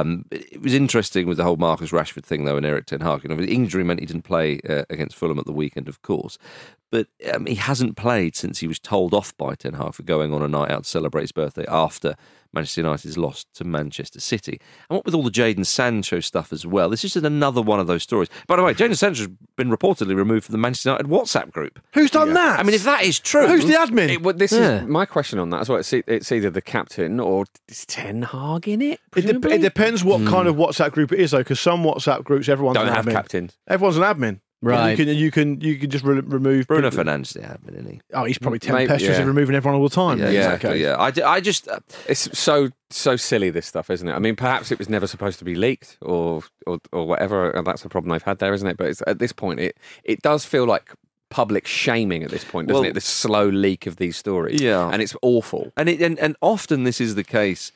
It was interesting with the whole Marcus Rashford thing, though, and Erik ten Hag. The injury meant he didn't play against Fulham at the weekend, of course. But he hasn't played since he was told off by Ten Hag for going on a night out to celebrate his birthday after Manchester United's loss to Manchester City. And what with all the Jadon Sancho stuff as well, this is another one of those stories. By the way, Jadon Sancho's been reportedly removed from the Manchester United WhatsApp group. Who's done that? I mean, if that is true... Who's the admin? This is my question on that as well. It's either the captain or is Ten Hag in it? It depends what kind of WhatsApp group it is, though, because some WhatsApp groups, everyone's don't an have admin. captains. Everyone's an admin. Right. You can just remove Bruno Fernandes, the admin, isn't he? Oh, he's probably tempestuous in removing everyone all the time. Yeah. I just it's so silly, this stuff, isn't it? I mean, perhaps it was never supposed to be leaked or whatever. And that's the problem they've had there, isn't it? But at this point, it does feel like public shaming at this point, doesn't it? The slow leak of these stories, and it's awful. And often this is the case.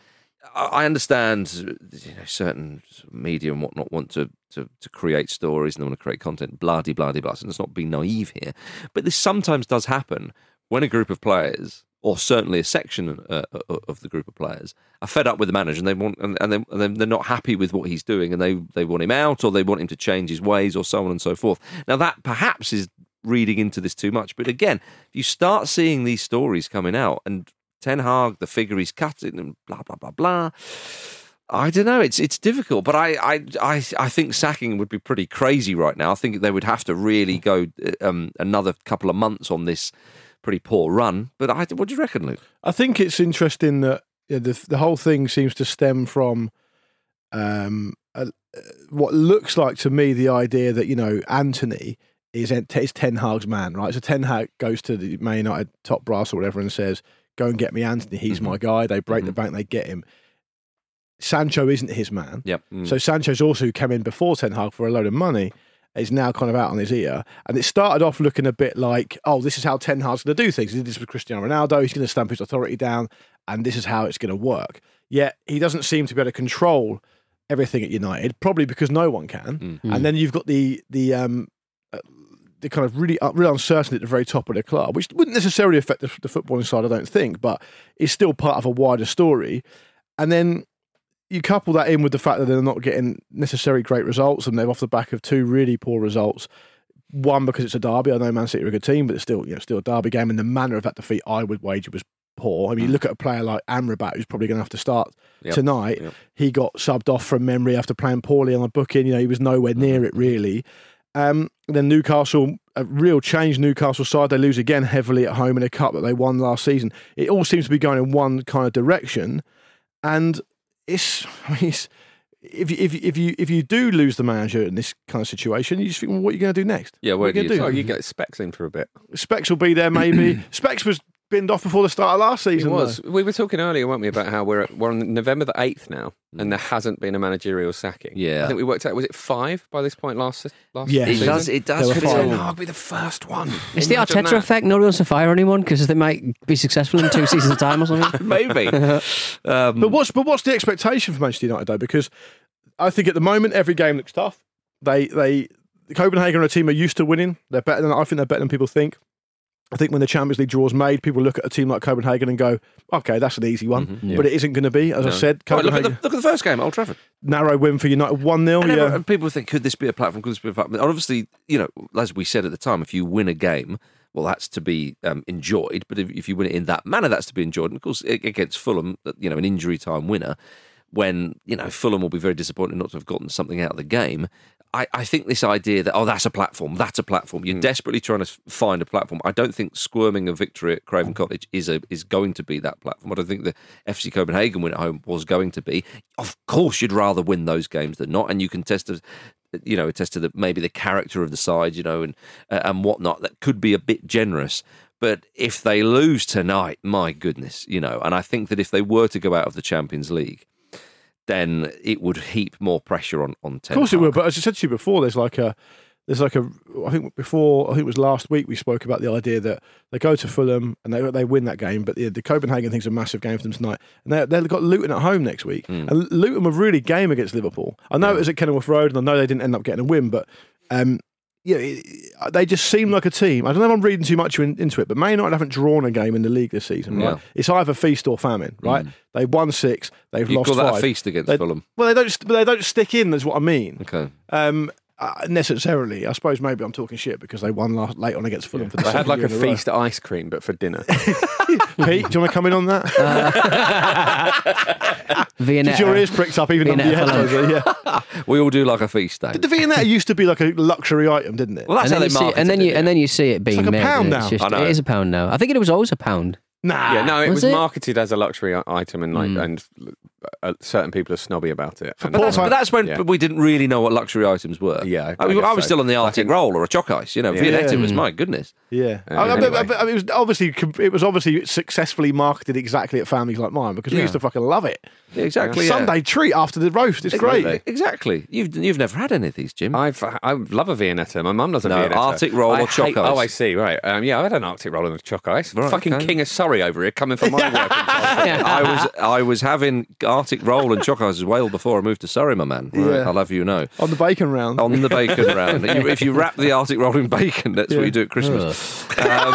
I understand, certain media and whatnot want to create stories and they want to create content, blah-de-blah-de-blah, and let's not be naive here. But this sometimes does happen when a group of players, or certainly a section of the group of players, are fed up with the manager and they want and they're not happy with what he's doing and they want him out or they want him to change his ways or so on and so forth. Now that perhaps is reading into this too much, but again, you start seeing these stories coming out and Ten Hag, the figure he's cutting, and blah blah blah blah. I don't know. It's difficult, but I think sacking would be pretty crazy right now. I think they would have to really go another couple of months on this pretty poor run. But what do you reckon, Luke? I think it's interesting that the whole thing seems to stem from what looks like to me the idea that Anthony is Ten Hag's man, right? So Ten Hag goes to the Man United top brass or whatever and says, go and get me Anthony. He's my guy. They break the bank. They get him. Sancho isn't his man. Yep. So Sancho's also who came in before Ten Hag for a load of money is now kind of out on his ear. And it started off looking a bit like, oh, this is how Ten Hag's going to do things. He did this with Cristiano Ronaldo. He's going to stamp his authority down, and this is how it's going to work. Yet he doesn't seem to be able to control everything at United, probably because no one can. And then you've got the kind of really uncertainty at the very top of the club, which wouldn't necessarily affect the footballing side, I don't think, but is still part of a wider story. And then you couple that in with the fact that they're not getting necessarily great results, and they're off the back of 2 really poor results. One, because it's a derby. I know Man City are a good team, but it's still a derby game, and the manner of that defeat, I would wager, was poor. I mean, you look at a player like Amrabat, who's probably going to have to start tonight. He got subbed off from memory after playing poorly on a booking. He was nowhere near it, really. Then Newcastle, a real change Newcastle side. They lose again heavily at home in a cup that they won last season. It all seems to be going in one kind of direction, and if you do lose the manager in this kind of situation, you just think, well, what are you going to do next? Yeah, what are you going to do? Oh, you get Specs in for a bit. Specs will be there, maybe. Specs was binned off before the start of last season. It was. We were talking earlier, weren't we, about how we're on November the 8th now, and there hasn't been a managerial sacking. Yeah. I think we worked out, was it 5 by this point last yeah, season? It does. Could Ten Hag be the first one? It's the Arteta effect. Nobody wants to fire anyone because they might be successful in 2 seasons' time or something. Maybe. But what's the expectation for Manchester United, though? Because I think at the moment every game looks tough. Copenhagen are a team are used to winning. I think they're better than people think. I think when the Champions League draw is made, people look at a team like Copenhagen and go, okay, that's an easy one. But it isn't going to be, as I said. Copenhagen, look at the first game at Old Trafford. Narrow win for United, 1-0. And people think, could this be a platform? Could this be a platform? And obviously, as we said at the time, if you win a game, well, that's to be enjoyed. But if you win it in that manner, that's to be enjoyed. And of course, against Fulham, an injury time winner, when Fulham will be very disappointed not to have gotten something out of the game. I think this idea that, that's a platform. You're desperately trying to find a platform. I don't think squirming a victory at Craven Cottage is going to be that platform. I don't think the FC Copenhagen win at home was going to be. Of course, you'd rather win those games than not, and you can attest to maybe the character of the side, and whatnot. That could be a bit generous. But if they lose tonight, my goodness, and I think that if they were to go out of the Champions League, then it would heap more pressure on Ten Hag. Of course it would, but as I said to you before, I think it was last week we spoke about the idea that they go to Fulham and they win that game, but the Copenhagen thing's a massive game for them tonight, and they've got Luton at home next week, and Luton were really game against Liverpool. I know it was at Kenilworth Road, and I know they didn't end up getting a win, but they just seem like a team. I don't know if I'm reading too much into it, but Man United haven't drawn a game in the league this season, right? It's either feast or famine, right? They've won 6, they've lost 5. You call that a feast against Fulham? Well, they don't stick in, is what I mean. Okay. Necessarily. I suppose maybe I'm talking shit because they won late on against Fulham. For the I had like a feast ice cream, but for dinner. Pete, do you want to come in on that? Did your ears pricked up even under your head? Yeah. We all do like a feast day. The Viennetta used to be like a luxury item, didn't it? Well, that's how they marketed it. And then you see it being it's like a pound now. It is a pound now. I think it was always a pound. Nah. Yeah, no, it was marketed as a luxury item, and certain people are snobby about it. But that's when we didn't really know what luxury items were. Yeah, I was still on the Arctic roll or a choc ice. Viennetta was, my goodness. Yeah, it was obviously successfully marketed exactly at families like mine because we used to fucking love it. Yeah, exactly. Sunday treat after the roast. It's great. Exactly. You've never had any of these, Jim. I love a Viennetta. My mum does a Viennetta. Arctic roll or choc ice. Oh, I see. Right. I've had an Arctic roll and a choc ice. Right, fucking King of Surrey over here coming for my work. I was having Arctic roll and choc ice as well before I moved to Surrey, my man. Right, I'll have you know. On the bacon round. If you wrap the Arctic roll in bacon, that's what you do at Christmas.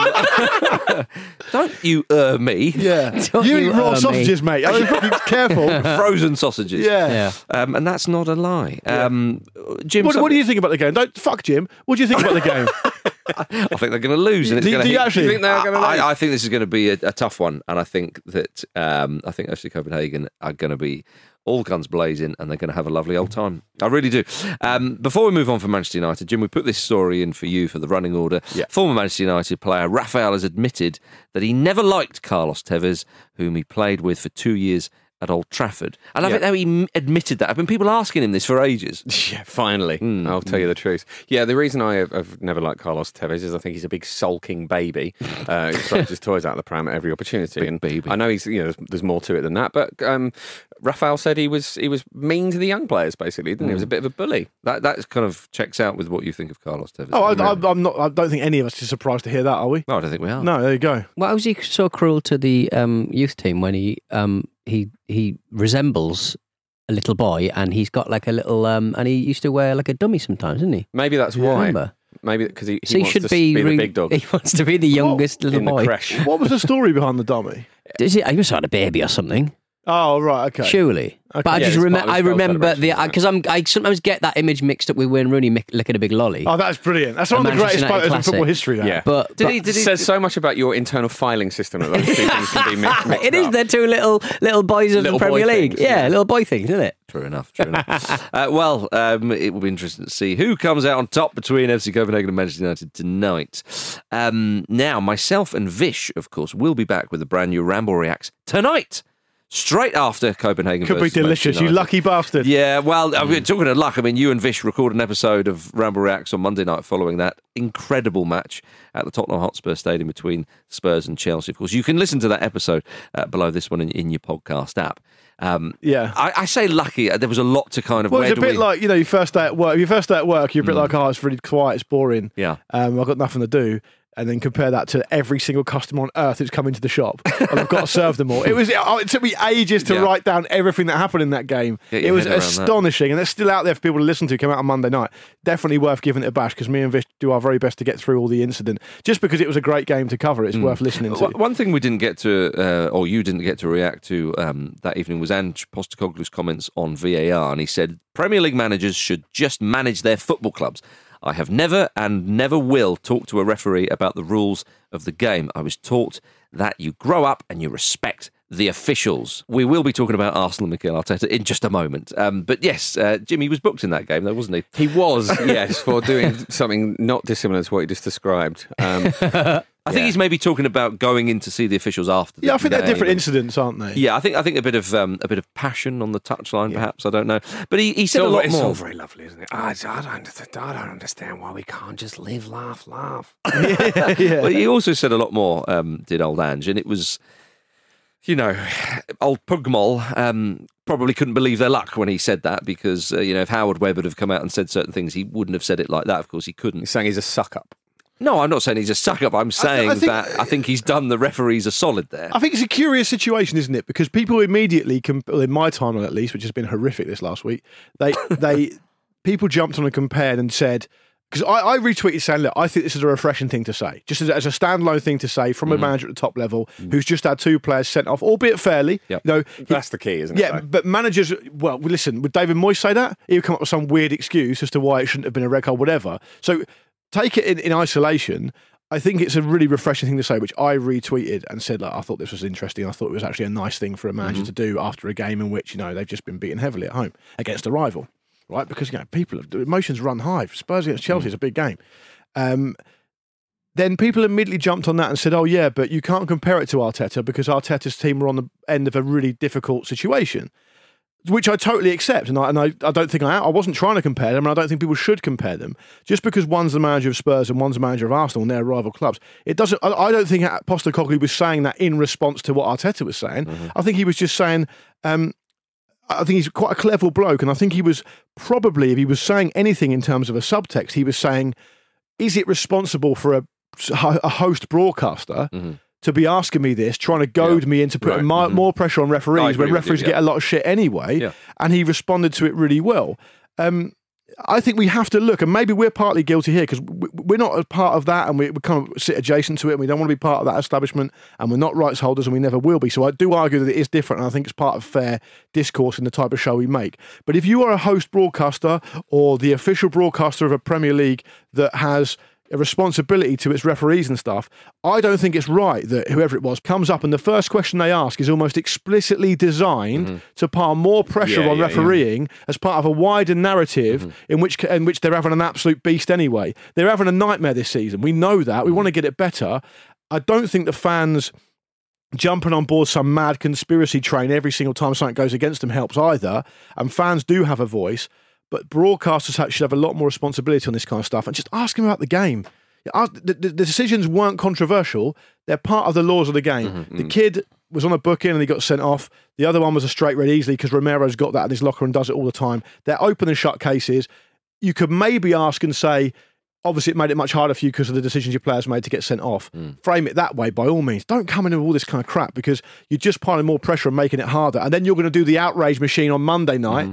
Don't you me. Yeah. You eat raw sausages, mate. I mean, careful. Frozen sausages. Yeah. And that's not a lie. Jim, what do you think about the game? Fuck Jim. What do you think about the game? I think they're going to lose. And do you actually think they're going to lose? I think this is going to be a tough one. And I think that FC Copenhagen are going to be all guns blazing, and they're going to have a lovely old time. I really do. Before we move on from Manchester United, Jim, we put this story in for you for the running order. Yeah. Former Manchester United player Rafael has admitted that he never liked Carlos Tevez, whom he played with for 2 years at Old Trafford. I love it how he admitted that. I've been people asking him this for ages. Yeah, finally. I'll tell you the truth. Yeah, the reason I've never liked Carlos Tevez is I think he's a big sulking baby. He throws his toys out the pram at every opportunity. Big baby. I know he's there's more to it than that, but Rafael said he was mean to the young players, basically, didn't he? He was a bit of a bully. That kind of checks out with what you think of Carlos Tevez. Oh, I'm not. I don't think any of us are surprised to hear that, are we? No, I don't think we are. No, there you go. Why was he so cruel to the youth team when he resembles a little boy, and he's got like a little and he used to wear like a dummy sometimes, didn't he? Maybe that's why. Remember? Maybe because he so wants should to be the big dog. He wants to be the youngest little boy. In the creche. What was the story behind the dummy? He must have had a baby or something. Oh, right, okay. Surely. Okay. But I remember because I sometimes get that image mixed up with Wayne Rooney licking a big lolly. Oh, that's brilliant. That's one of the greatest photos in football history. That. Yeah. But it says so much about your internal filing system that those two things can be mixed It is up. They're two little boys of the Premier League. Things, yeah, little boy things, isn't it? True enough. It will be interesting to see who comes out on top between FC Copenhagen and Manchester United tonight. Now, myself and Vish, of course, will be back with a brand new Ramble Reacts tonight. Straight after Copenhagen. Could be delicious, you lucky bastard. Yeah, well, talking of luck, I mean, you and Vish recorded an episode of Ramble Reacts on Monday night following that incredible match at the Tottenham Hotspur Stadium between Spurs and Chelsea. Of course, you can listen to that episode below this one in your podcast app. I say lucky. There was a lot to kind of. Well, it's a bit like your first day at work. Your first day at work, you're a bit like, oh, it's really quiet, it's boring. Yeah, I've got nothing to do. and then compare that to every single customer on earth who's come into the shop, and I've got to serve them all. It took me ages to write down everything that happened in that game. It was astonishing, and it's still out there for people to listen to. Came out on Monday night. Definitely worth giving it a bash, because me and Vish do our very best to get through all the incident. Just because it was a great game to cover, it's worth listening to. One thing we didn't get to, or you didn't get to react to that evening, was Ange Postecoglou's comments on VAR, and he said Premier League managers should just manage their football clubs. I have never and never will talk to a referee about the rules of the game. I was taught that you grow up and you respect the officials. We will be talking about Arsenal and Mikel Arteta in just a moment. But yes, Jimmy was booked in that game, though, wasn't he? He was, yes, for doing something not dissimilar to what he just described. I think he's maybe talking about going in to see the officials after. I think they're different incidents, aren't they? Yeah, I think a bit of passion on the touchline, perhaps. I don't know, but he said a lot more. It's all very lovely, isn't it? I don't understand why we can't just live, laugh. Yeah. Well, he also said a lot more. Did old Ange, and it was, old Pugmol probably couldn't believe their luck when he said that, because if Howard Webb would have come out and said certain things, he wouldn't have said it like that. Of course, he couldn't. He's saying he's a suck up. No, I'm not saying he's a suck-up. I'm saying I think he's done the referees a solid there. I think it's a curious situation, isn't it? Because people immediately, in my timeline at least, which has been horrific this last week, people jumped on and compared and said, because I retweeted saying, look, I think this is a refreshing thing to say, just as a standalone thing to say from a manager at the top level who's just had 2 players sent off, albeit fairly. Yep. That's the key, isn't it? Yeah, but managers, well, listen, would David Moyes say that? He would come up with some weird excuse as to why it shouldn't have been a red card, whatever. So take it in isolation. I think it's a really refreshing thing to say, which I retweeted and said, I thought this was interesting. I thought it was actually a nice thing for a manager to do after a game in which, they've just been beaten heavily at home against a rival, right? Because, emotions run high. Spurs against Chelsea is a big game. Then people immediately jumped on that and said, oh, yeah, but you can't compare it to Arteta because Arteta's team were on the end of a really difficult situation. Which I totally accept, and I don't think I wasn't trying to compare them, and I don't think people should compare them. Just because one's the manager of Spurs and one's the manager of Arsenal and they're rival clubs, it doesn't. I don't think Postecoglou was saying that in response to what Arteta was saying. I think he was just saying. I think he's quite a clever bloke, and I think he was probably, if he was saying anything in terms of a subtext, he was saying, is it responsible for a host broadcaster to be asking me this, trying to goad me into putting more pressure on referees when referees get a lot of shit anyway? Yeah. And he responded to it really well. I think we have to look, and maybe we're partly guilty here because we're not a part of that, and we kind of sit adjacent to it, and we don't want to be part of that establishment, and we're not rights holders, and we never will be. So I do argue that it is different, and I think it's part of fair discourse in the type of show we make. But if you are a host broadcaster or the official broadcaster of a Premier League that has a responsibility to its referees and stuff, I don't think it's right that whoever it was comes up and the first question they ask is almost explicitly designed to pile more pressure on refereeing as part of a wider narrative in which they're having an absolute beast anyway. They're having a nightmare this season. We know that. We want to get it better. I don't think the fans jumping on board some mad conspiracy train every single time something goes against them helps either. And fans do have a voice. But broadcasters should have a lot more responsibility on this kind of stuff and just ask them about the game. The decisions weren't controversial. They're part of the laws of the game. The kid was on a booking and he got sent off. The other one was a straight red easily because Romero's got that in his locker and does it all the time. They're open and shut cases. You could maybe ask and say, obviously it made it much harder for you because of the decisions your players made to get sent off. Frame it that way by all means. Don't come in with all this kind of crap because you're just piling more pressure and making it harder. And then you're going to do the outrage machine on Monday night,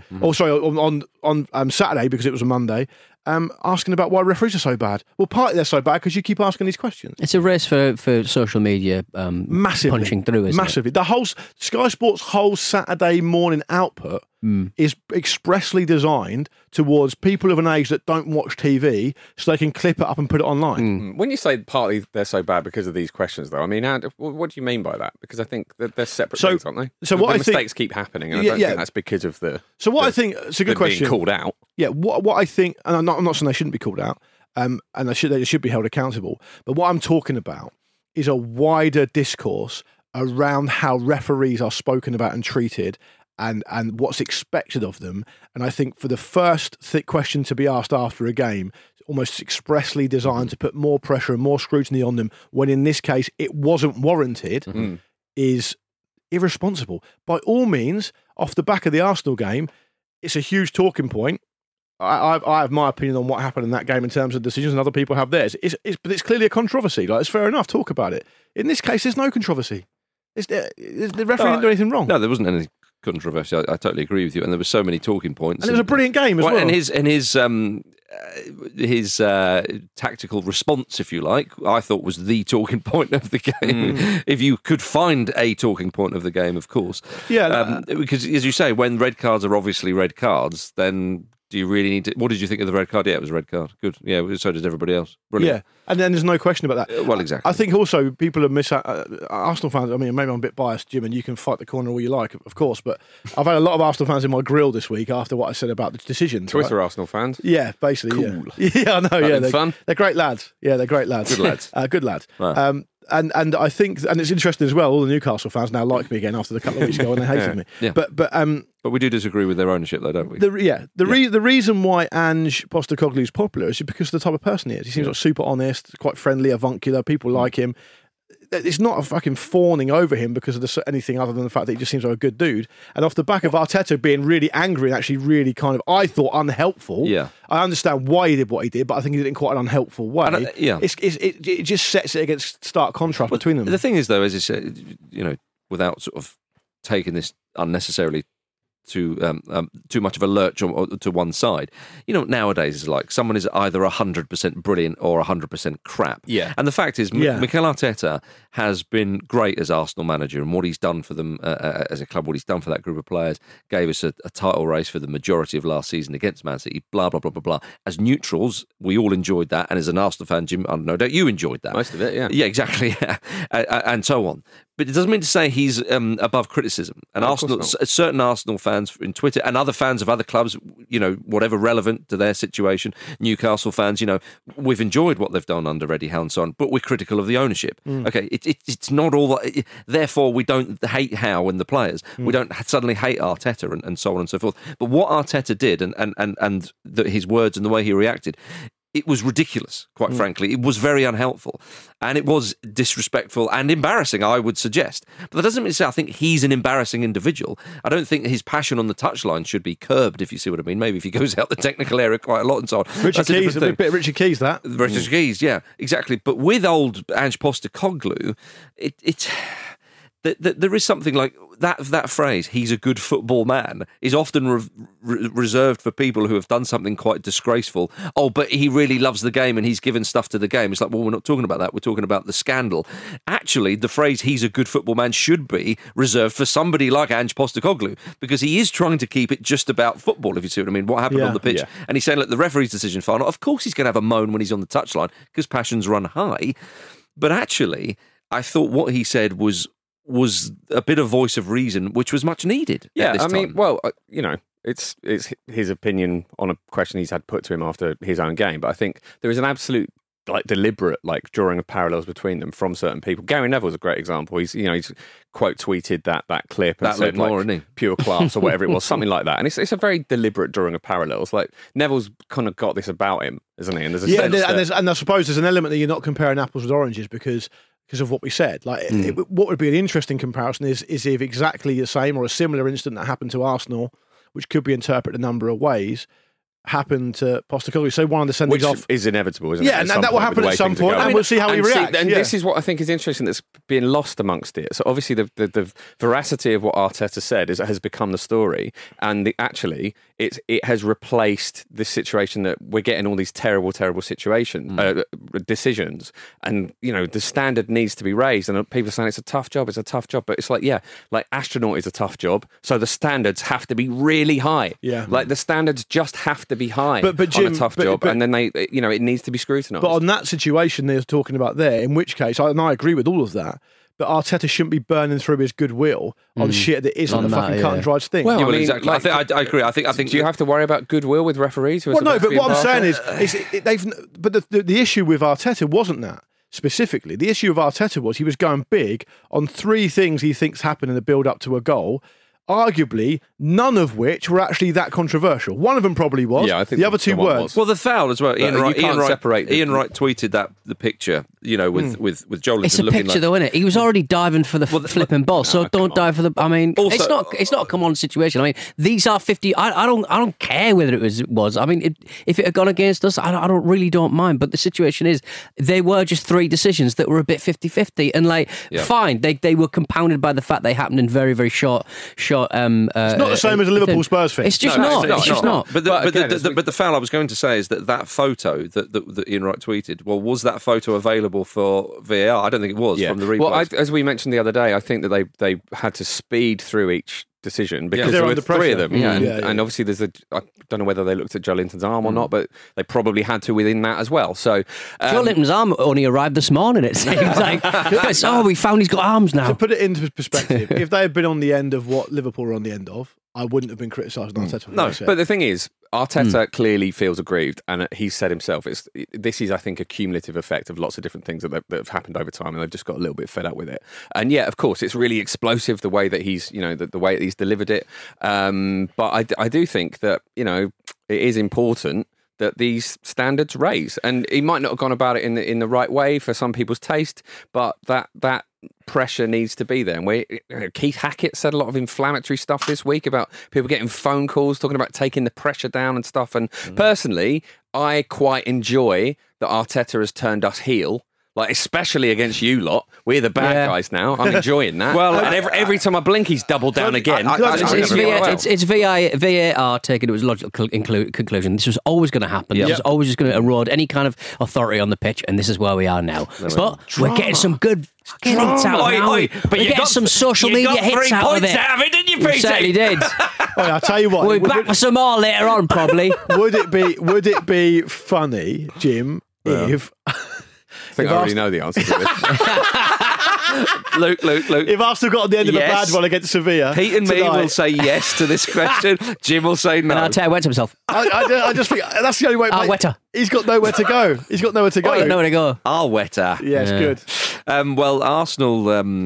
on Saturday because it was a Monday, asking about why referees are so bad. Well, partly they're so bad because you keep asking these questions. It's a race for social media massively punching through, isn't massively. The whole Sky Sports' whole Saturday morning output is expressly designed towards people of an age that don't watch TV so they can clip it up and put it online. When you say partly they're so bad because of these questions, though, I mean, what do you mean by that? Because I think that they're separate things, aren't they? So what mistakes keep happening, and I don't think that's because of the. So what I think it's a good question. Being called out. Yeah, what I think, and I'm not saying they shouldn't be called out, and they should be held accountable. But what I'm talking about is a wider discourse around how referees are spoken about and treated. And what's expected of them. And I think for the first question to be asked after a game, almost expressly designed to put more pressure and more scrutiny on them, when in this case it wasn't warranted, is irresponsible. By all means, off the back of the Arsenal game, it's a huge talking point. I have my opinion on what happened in that game in terms of decisions, and other people have theirs. But it's clearly a controversy. Like, it's fair enough. Talk about it. In this case, there's no controversy. The referee didn't do anything wrong. No, there wasn't any controversy. I totally agree with you. And there were so many talking points. And it was a brilliant game as well. And his tactical response, if you like, I thought was the talking point of the game. If you could find a talking point of the game, of course. Yeah. Because, as you say, when red cards are obviously red cards, then do you really need to... What did you think of the red card? Yeah, it was a red card. Good. Yeah, so did everybody else. Brilliant. Yeah, and then there's no question about that. Well, exactly. I think also people are Arsenal fans, I mean, maybe I'm a bit biased, Jim, and you can fight the corner all you like, of course, but I've had a lot of Arsenal fans in my grill this week after what I said about the decisions. Twitter Arsenal fans? Yeah, basically. Cool. Yeah, I know. Having fun? They're great lads. Yeah, they're great lads. Good lads. Good lads. Right. And I think, and it's interesting as well, all the Newcastle fans now like me again after the couple of weeks ago when they hated me. Yeah. But we do disagree with their ownership, though, don't we? The reason why Ange Postecoglou is popular is because of the type of person he is. He seems like super honest, quite friendly, avuncular. People like him. It's not a fucking fawning over him because of anything other than the fact that he just seems like a good dude. And off the back of Arteta being really angry and actually really kind of, I thought, unhelpful. Yeah. I understand why he did what he did, but I think he did it in quite an unhelpful way. It just sets it against stark contrast between them. The thing is, though, as you said, without sort of taking this unnecessarily too much of a lurch to one side. Nowadays it's like someone is either 100% brilliant or 100% crap. Yeah. And the fact is, Mikel Arteta has been great as Arsenal manager, and what he's done for them as a club, what he's done for that group of players, gave us a title race for the majority of last season against Man City, blah, blah, blah, blah, blah. As neutrals, we all enjoyed that, and as an Arsenal fan, Jim, no doubt you enjoyed that. Most of it, yeah. Yeah, exactly, yeah. And so on. But it doesn't mean to say he's above criticism. And certain Arsenal fans in Twitter and other fans of other clubs, whatever relevant to their situation, Newcastle fans, we've enjoyed what they've done under Eddie Howe and so on, but we're critical of the ownership. Okay, it's not all... Therefore, we don't hate Howe and the players. We don't suddenly hate Arteta and so on and so forth. But what Arteta did and his words and the way he reacted... It was ridiculous, quite frankly. It was very unhelpful. And it was disrespectful and embarrassing, I would suggest. But that doesn't mean to say I think he's an embarrassing individual. I don't think his passion on the touchline should be curbed, if you see what I mean. Maybe if he goes out the technical area quite a lot and so on. Richard Keys, a bit of Richard Keys, that. Richard Keys, yeah, exactly. But with old Ange Postecoglou, there is something like that phrase, he's a good football man, is often reserved for people who have done something quite disgraceful. Oh, but he really loves the game and he's given stuff to the game. It's like, well, we're not talking about that. We're talking about the scandal. Actually, the phrase, he's a good football man, should be reserved for somebody like Ange Postecoglou, because he is trying to keep it just about football, if you see what I mean, what happened on the pitch. Yeah. And he's saying, look, the referee's decision final, of course he's going to have a moan when he's on the touchline, because passions run high. But actually, I thought what he said was a bit of voice of reason, which was much needed. Yeah, at this time. well, it's his opinion on a question he's had put to him after his own game, but I think there is an absolute deliberate drawing of parallels between them from certain people. Gary Neville's a great example. He's quote tweeted that clip and said more, isn't he? Pure class or whatever it was, something like that. And it's a very deliberate drawing of parallels. Like Neville's kind of got this about him, isn't he? And there's a sense and I suppose there's an element that you're not comparing apples with oranges because of what we said. What would be an interesting comparison is if exactly the same or a similar incident that happened to Arsenal, which could be interpreted a number of ways, happened to Postecoglou. So one of the sendings off is inevitable, isn't it? Yeah, and that will happen at some point, and we'll see how he reacts. And this is what I think is interesting that's being lost amongst it. So obviously the veracity of what Arteta said has become the story, and it has replaced this situation that we're getting all these terrible situations, decisions, and the standard needs to be raised. And people are saying it's a tough job, but it's like astronaut is a tough job, so the standards have to be really high. Yeah, the standards just have to be high but Jim, on a tough job, and then it needs to be scrutinised. But on that situation they're talking about there, in which case, and I agree with all of that, but Arteta shouldn't be burning through his goodwill on shit that isn't a fucking cut and dried thing. Well, exactly. I agree. I think. Do you have to worry about goodwill with referees? Well, no, but what I'm saying is the issue with Arteta wasn't that. Specifically, the issue of Arteta was he was going big on three things he thinks happen in the build-up to a goal, arguably none of which were actually that controversial. One of them probably was. Yeah, I think the other two weren't. Well, the foul as well. Ian Wright tweeted the picture, with Joe Linton. It's a picture, though, isn't it? He was already diving for the flipping ball, so don't dive for the. I mean, also, it's not a come on situation. I mean, these are 50. I don't care whether it was. I mean, if it had gone against us, I don't mind. But the situation is, they were just three decisions that were a bit 50-50, and fine, they were compounded by the fact they happened in very, very short. It's not the same as a Liverpool Spurs thing. It's just not. It's just not. But the foul I was going to say is that photo that Ian Wright tweeted. Well, was that photo available for VAR? I don't think it was from the replay. Well, as we mentioned the other day, I think that they had to speed through each decision because there were three of them. And obviously I don't know whether they looked at Joe Linton's arm or not, but they probably had to within that as well. So Joe Linton's arm only arrived this morning, it seems like. We found he's got arms now. To put it into perspective, if they had been on the end of what Liverpool were on the end of, I wouldn't have been criticising Arteta. No, but the thing is, Arteta clearly feels aggrieved, and he said himself, this is, I think, a cumulative effect of lots of different things that have happened over time, and they've just got a little bit fed up with it. And yeah, of course, it's really explosive the way that he's, the way that he's delivered it. But I do think that it is important that these standards raise, and he might not have gone about it in the right way for some people's taste, but that pressure needs to be there. And Keith Hackett said a lot of inflammatory stuff this week about people getting phone calls talking about taking the pressure down and stuff. And personally, I quite enjoy that Arteta has turned us heel. Like, especially against you lot. We're the bad guys now. I'm enjoying that. And every time I blink, he's doubled down again. It's VAR taking it as a logical conclusion. This was always going to happen. This was always just going to erode any kind of authority on the pitch, and this is where we are now. But we're getting some good hits out of it. But you got some social media hits out of it. Out of it, didn't you, Peter? We certainly did. I'll tell you what. We'll be back for some more later on, probably. Would it be funny, Jim, if... I think I already know the answer to this. Luke. If Arsenal got on the end of a bad one against Sevilla, Pete and me will say yes to this question. Jim will say no. And Arteta went to himself. I just think that's the only way. Wetter. He's got nowhere to go. He's got nowhere to go. Nowhere to go. Wetter. Yes, good. Well, Arsenal,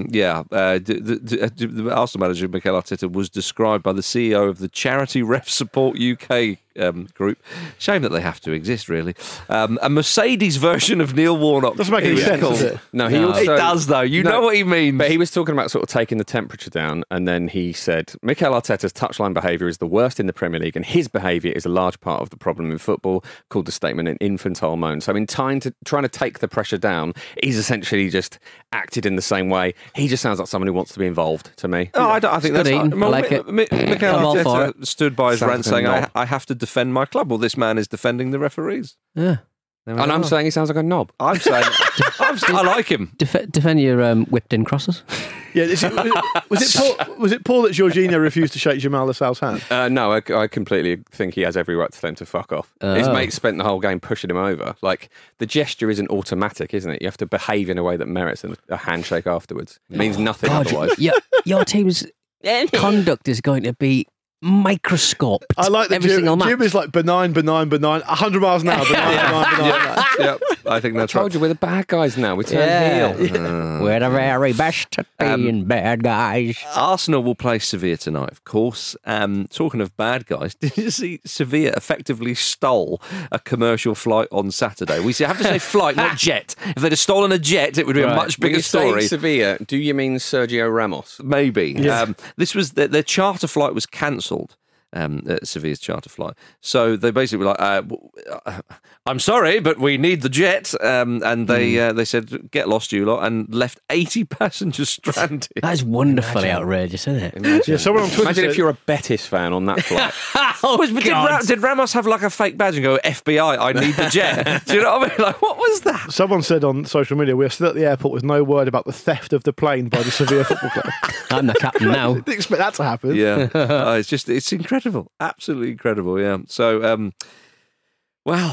the Arsenal manager Mikel Arteta was described by the CEO of the Charity Ref Support UK group. Shame that they have to exist, really. A Mercedes version of Neil Warnock. Doesn't make any sense, does it? No, it does, though. You know what he means. But he was talking about sort of taking the temperature down, and then he said, Mikel Arteta's touchline behaviour is the worst in the Premier League, and his behaviour is a large part of the problem in football, called the statement an infantile moan. So in trying to take the pressure down, he's essentially just acted in the same way. He just sounds like someone who wants to be involved, to me. I think that's I like it. Mikel Arteta stood by his rant saying, I have to defend my club. Well, this man is defending the referees. Yeah. And I'm saying he sounds like a knob. I'm saying I like him. Defend your whipped-in crosses. Yeah, was it Paul that Jorginho refused to shake Jamal Lassalle's hand? No, I completely think he has every right to tell him to fuck off. His mate spent the whole game pushing him over. Like, the gesture isn't automatic, isn't it? You have to behave in a way that merits a handshake afterwards. It means nothing otherwise. Your team's conduct is going to be microscoped. I like that Jim is like benign, 100 miles an hour, benign. Yep, I think that's right. I told you, we're the bad guys now. We turned heel. We're the very best at being bad guys. Arsenal will play Sevilla tonight, of course. Talking of bad guys, did you see Sevilla effectively stole a commercial flight on Saturday? We have to say flight, not jet. If they'd have stolen a jet, it would be a much bigger story. When you say Sevilla, do you mean Sergio Ramos? Maybe. Yes. This was their charter flight was cancelled. Sevilla's charter flight. So they basically were like, I'm sorry, but we need the jet. And they said, get lost, you lot, and left 80 passengers stranded. That is wonderfully outrageous, isn't it? Someone on Twitter Imagine if you're a Betis fan on that flight. Did Ramos have like a fake badge and go, FBI, I need the jet? Do you know what I mean? Like, what was that? Someone said on social media, we're still at the airport with no word about the theft of the plane by the Sevilla Football Club. I'm the captain now. Didn't expect that to happen. Yeah. It's incredible. Absolutely incredible, yeah. So, I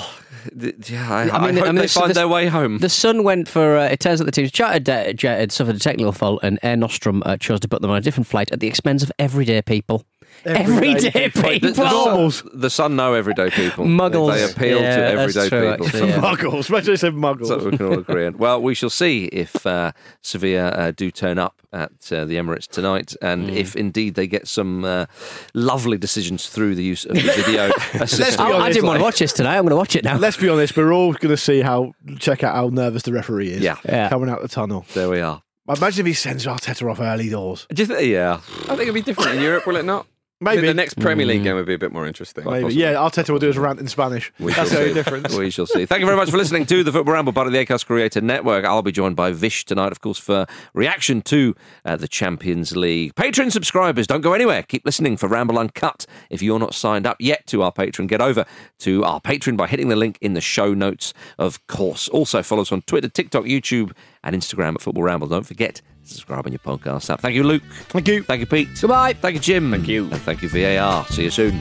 hope they find their way home. The Sun went for, it turns out the team's chartered jet had suffered a technical fault, and Air Nostrum chose to put them on a different flight at the expense of everyday people. Everyday people. The Sun know everyday people. Muggles. They appeal to everyday people. Actually, yeah. Muggles. Imagine they said muggles. So we can all agree on. Well, we shall see if Sevilla do turn up at the Emirates tonight, and if indeed they get some lovely decisions through the use of the video assistant. I didn't want to watch this tonight. I'm going to watch it now. Let's be honest, we're all going to check out how nervous the referee is. Yeah. Coming out the tunnel. There we are. Imagine if he sends Arteta off early doors. Do you think? Yeah. I think it'll be different in Europe, will it not? Maybe the next Premier League game would be a bit more interesting. Maybe. Possibly. Yeah, Arteta will do his rant in Spanish. That's the only difference. We shall see. Thank you very much for listening to the Football Ramble, part of the Acast Creator Network. I'll be joined by Vish tonight, of course, for reaction to the Champions League. Patreon subscribers, don't go anywhere. Keep listening for Ramble Uncut. If you're not signed up yet to our Patreon, get over to our Patreon by hitting the link in the show notes, of course. Also, follow us on Twitter, TikTok, YouTube, and Instagram at Football Ramble. Don't forget, subscribe on your podcast app. Thank you, Luke. Thank you. Thank you, Pete. Goodbye. Thank you, Jim. Thank you. And thank you, VAR. See you soon.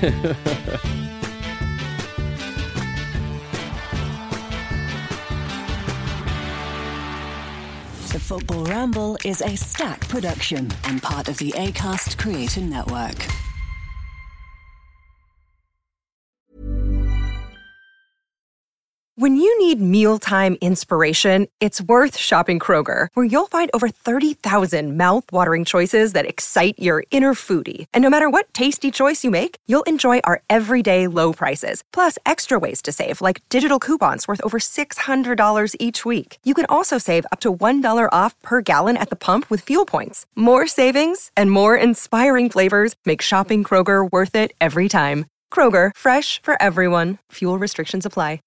The Football Ramble is a Stack production and part of the Acast Creator Network. When you need mealtime inspiration, it's worth shopping Kroger, where you'll find over 30,000 mouth-watering choices that excite your inner foodie. And no matter what tasty choice you make, you'll enjoy our everyday low prices, plus extra ways to save, like digital coupons worth over $600 each week. You can also save up to $1 off per gallon at the pump with fuel points. More savings and more inspiring flavors make shopping Kroger worth it every time. Kroger, fresh for everyone. Fuel restrictions apply.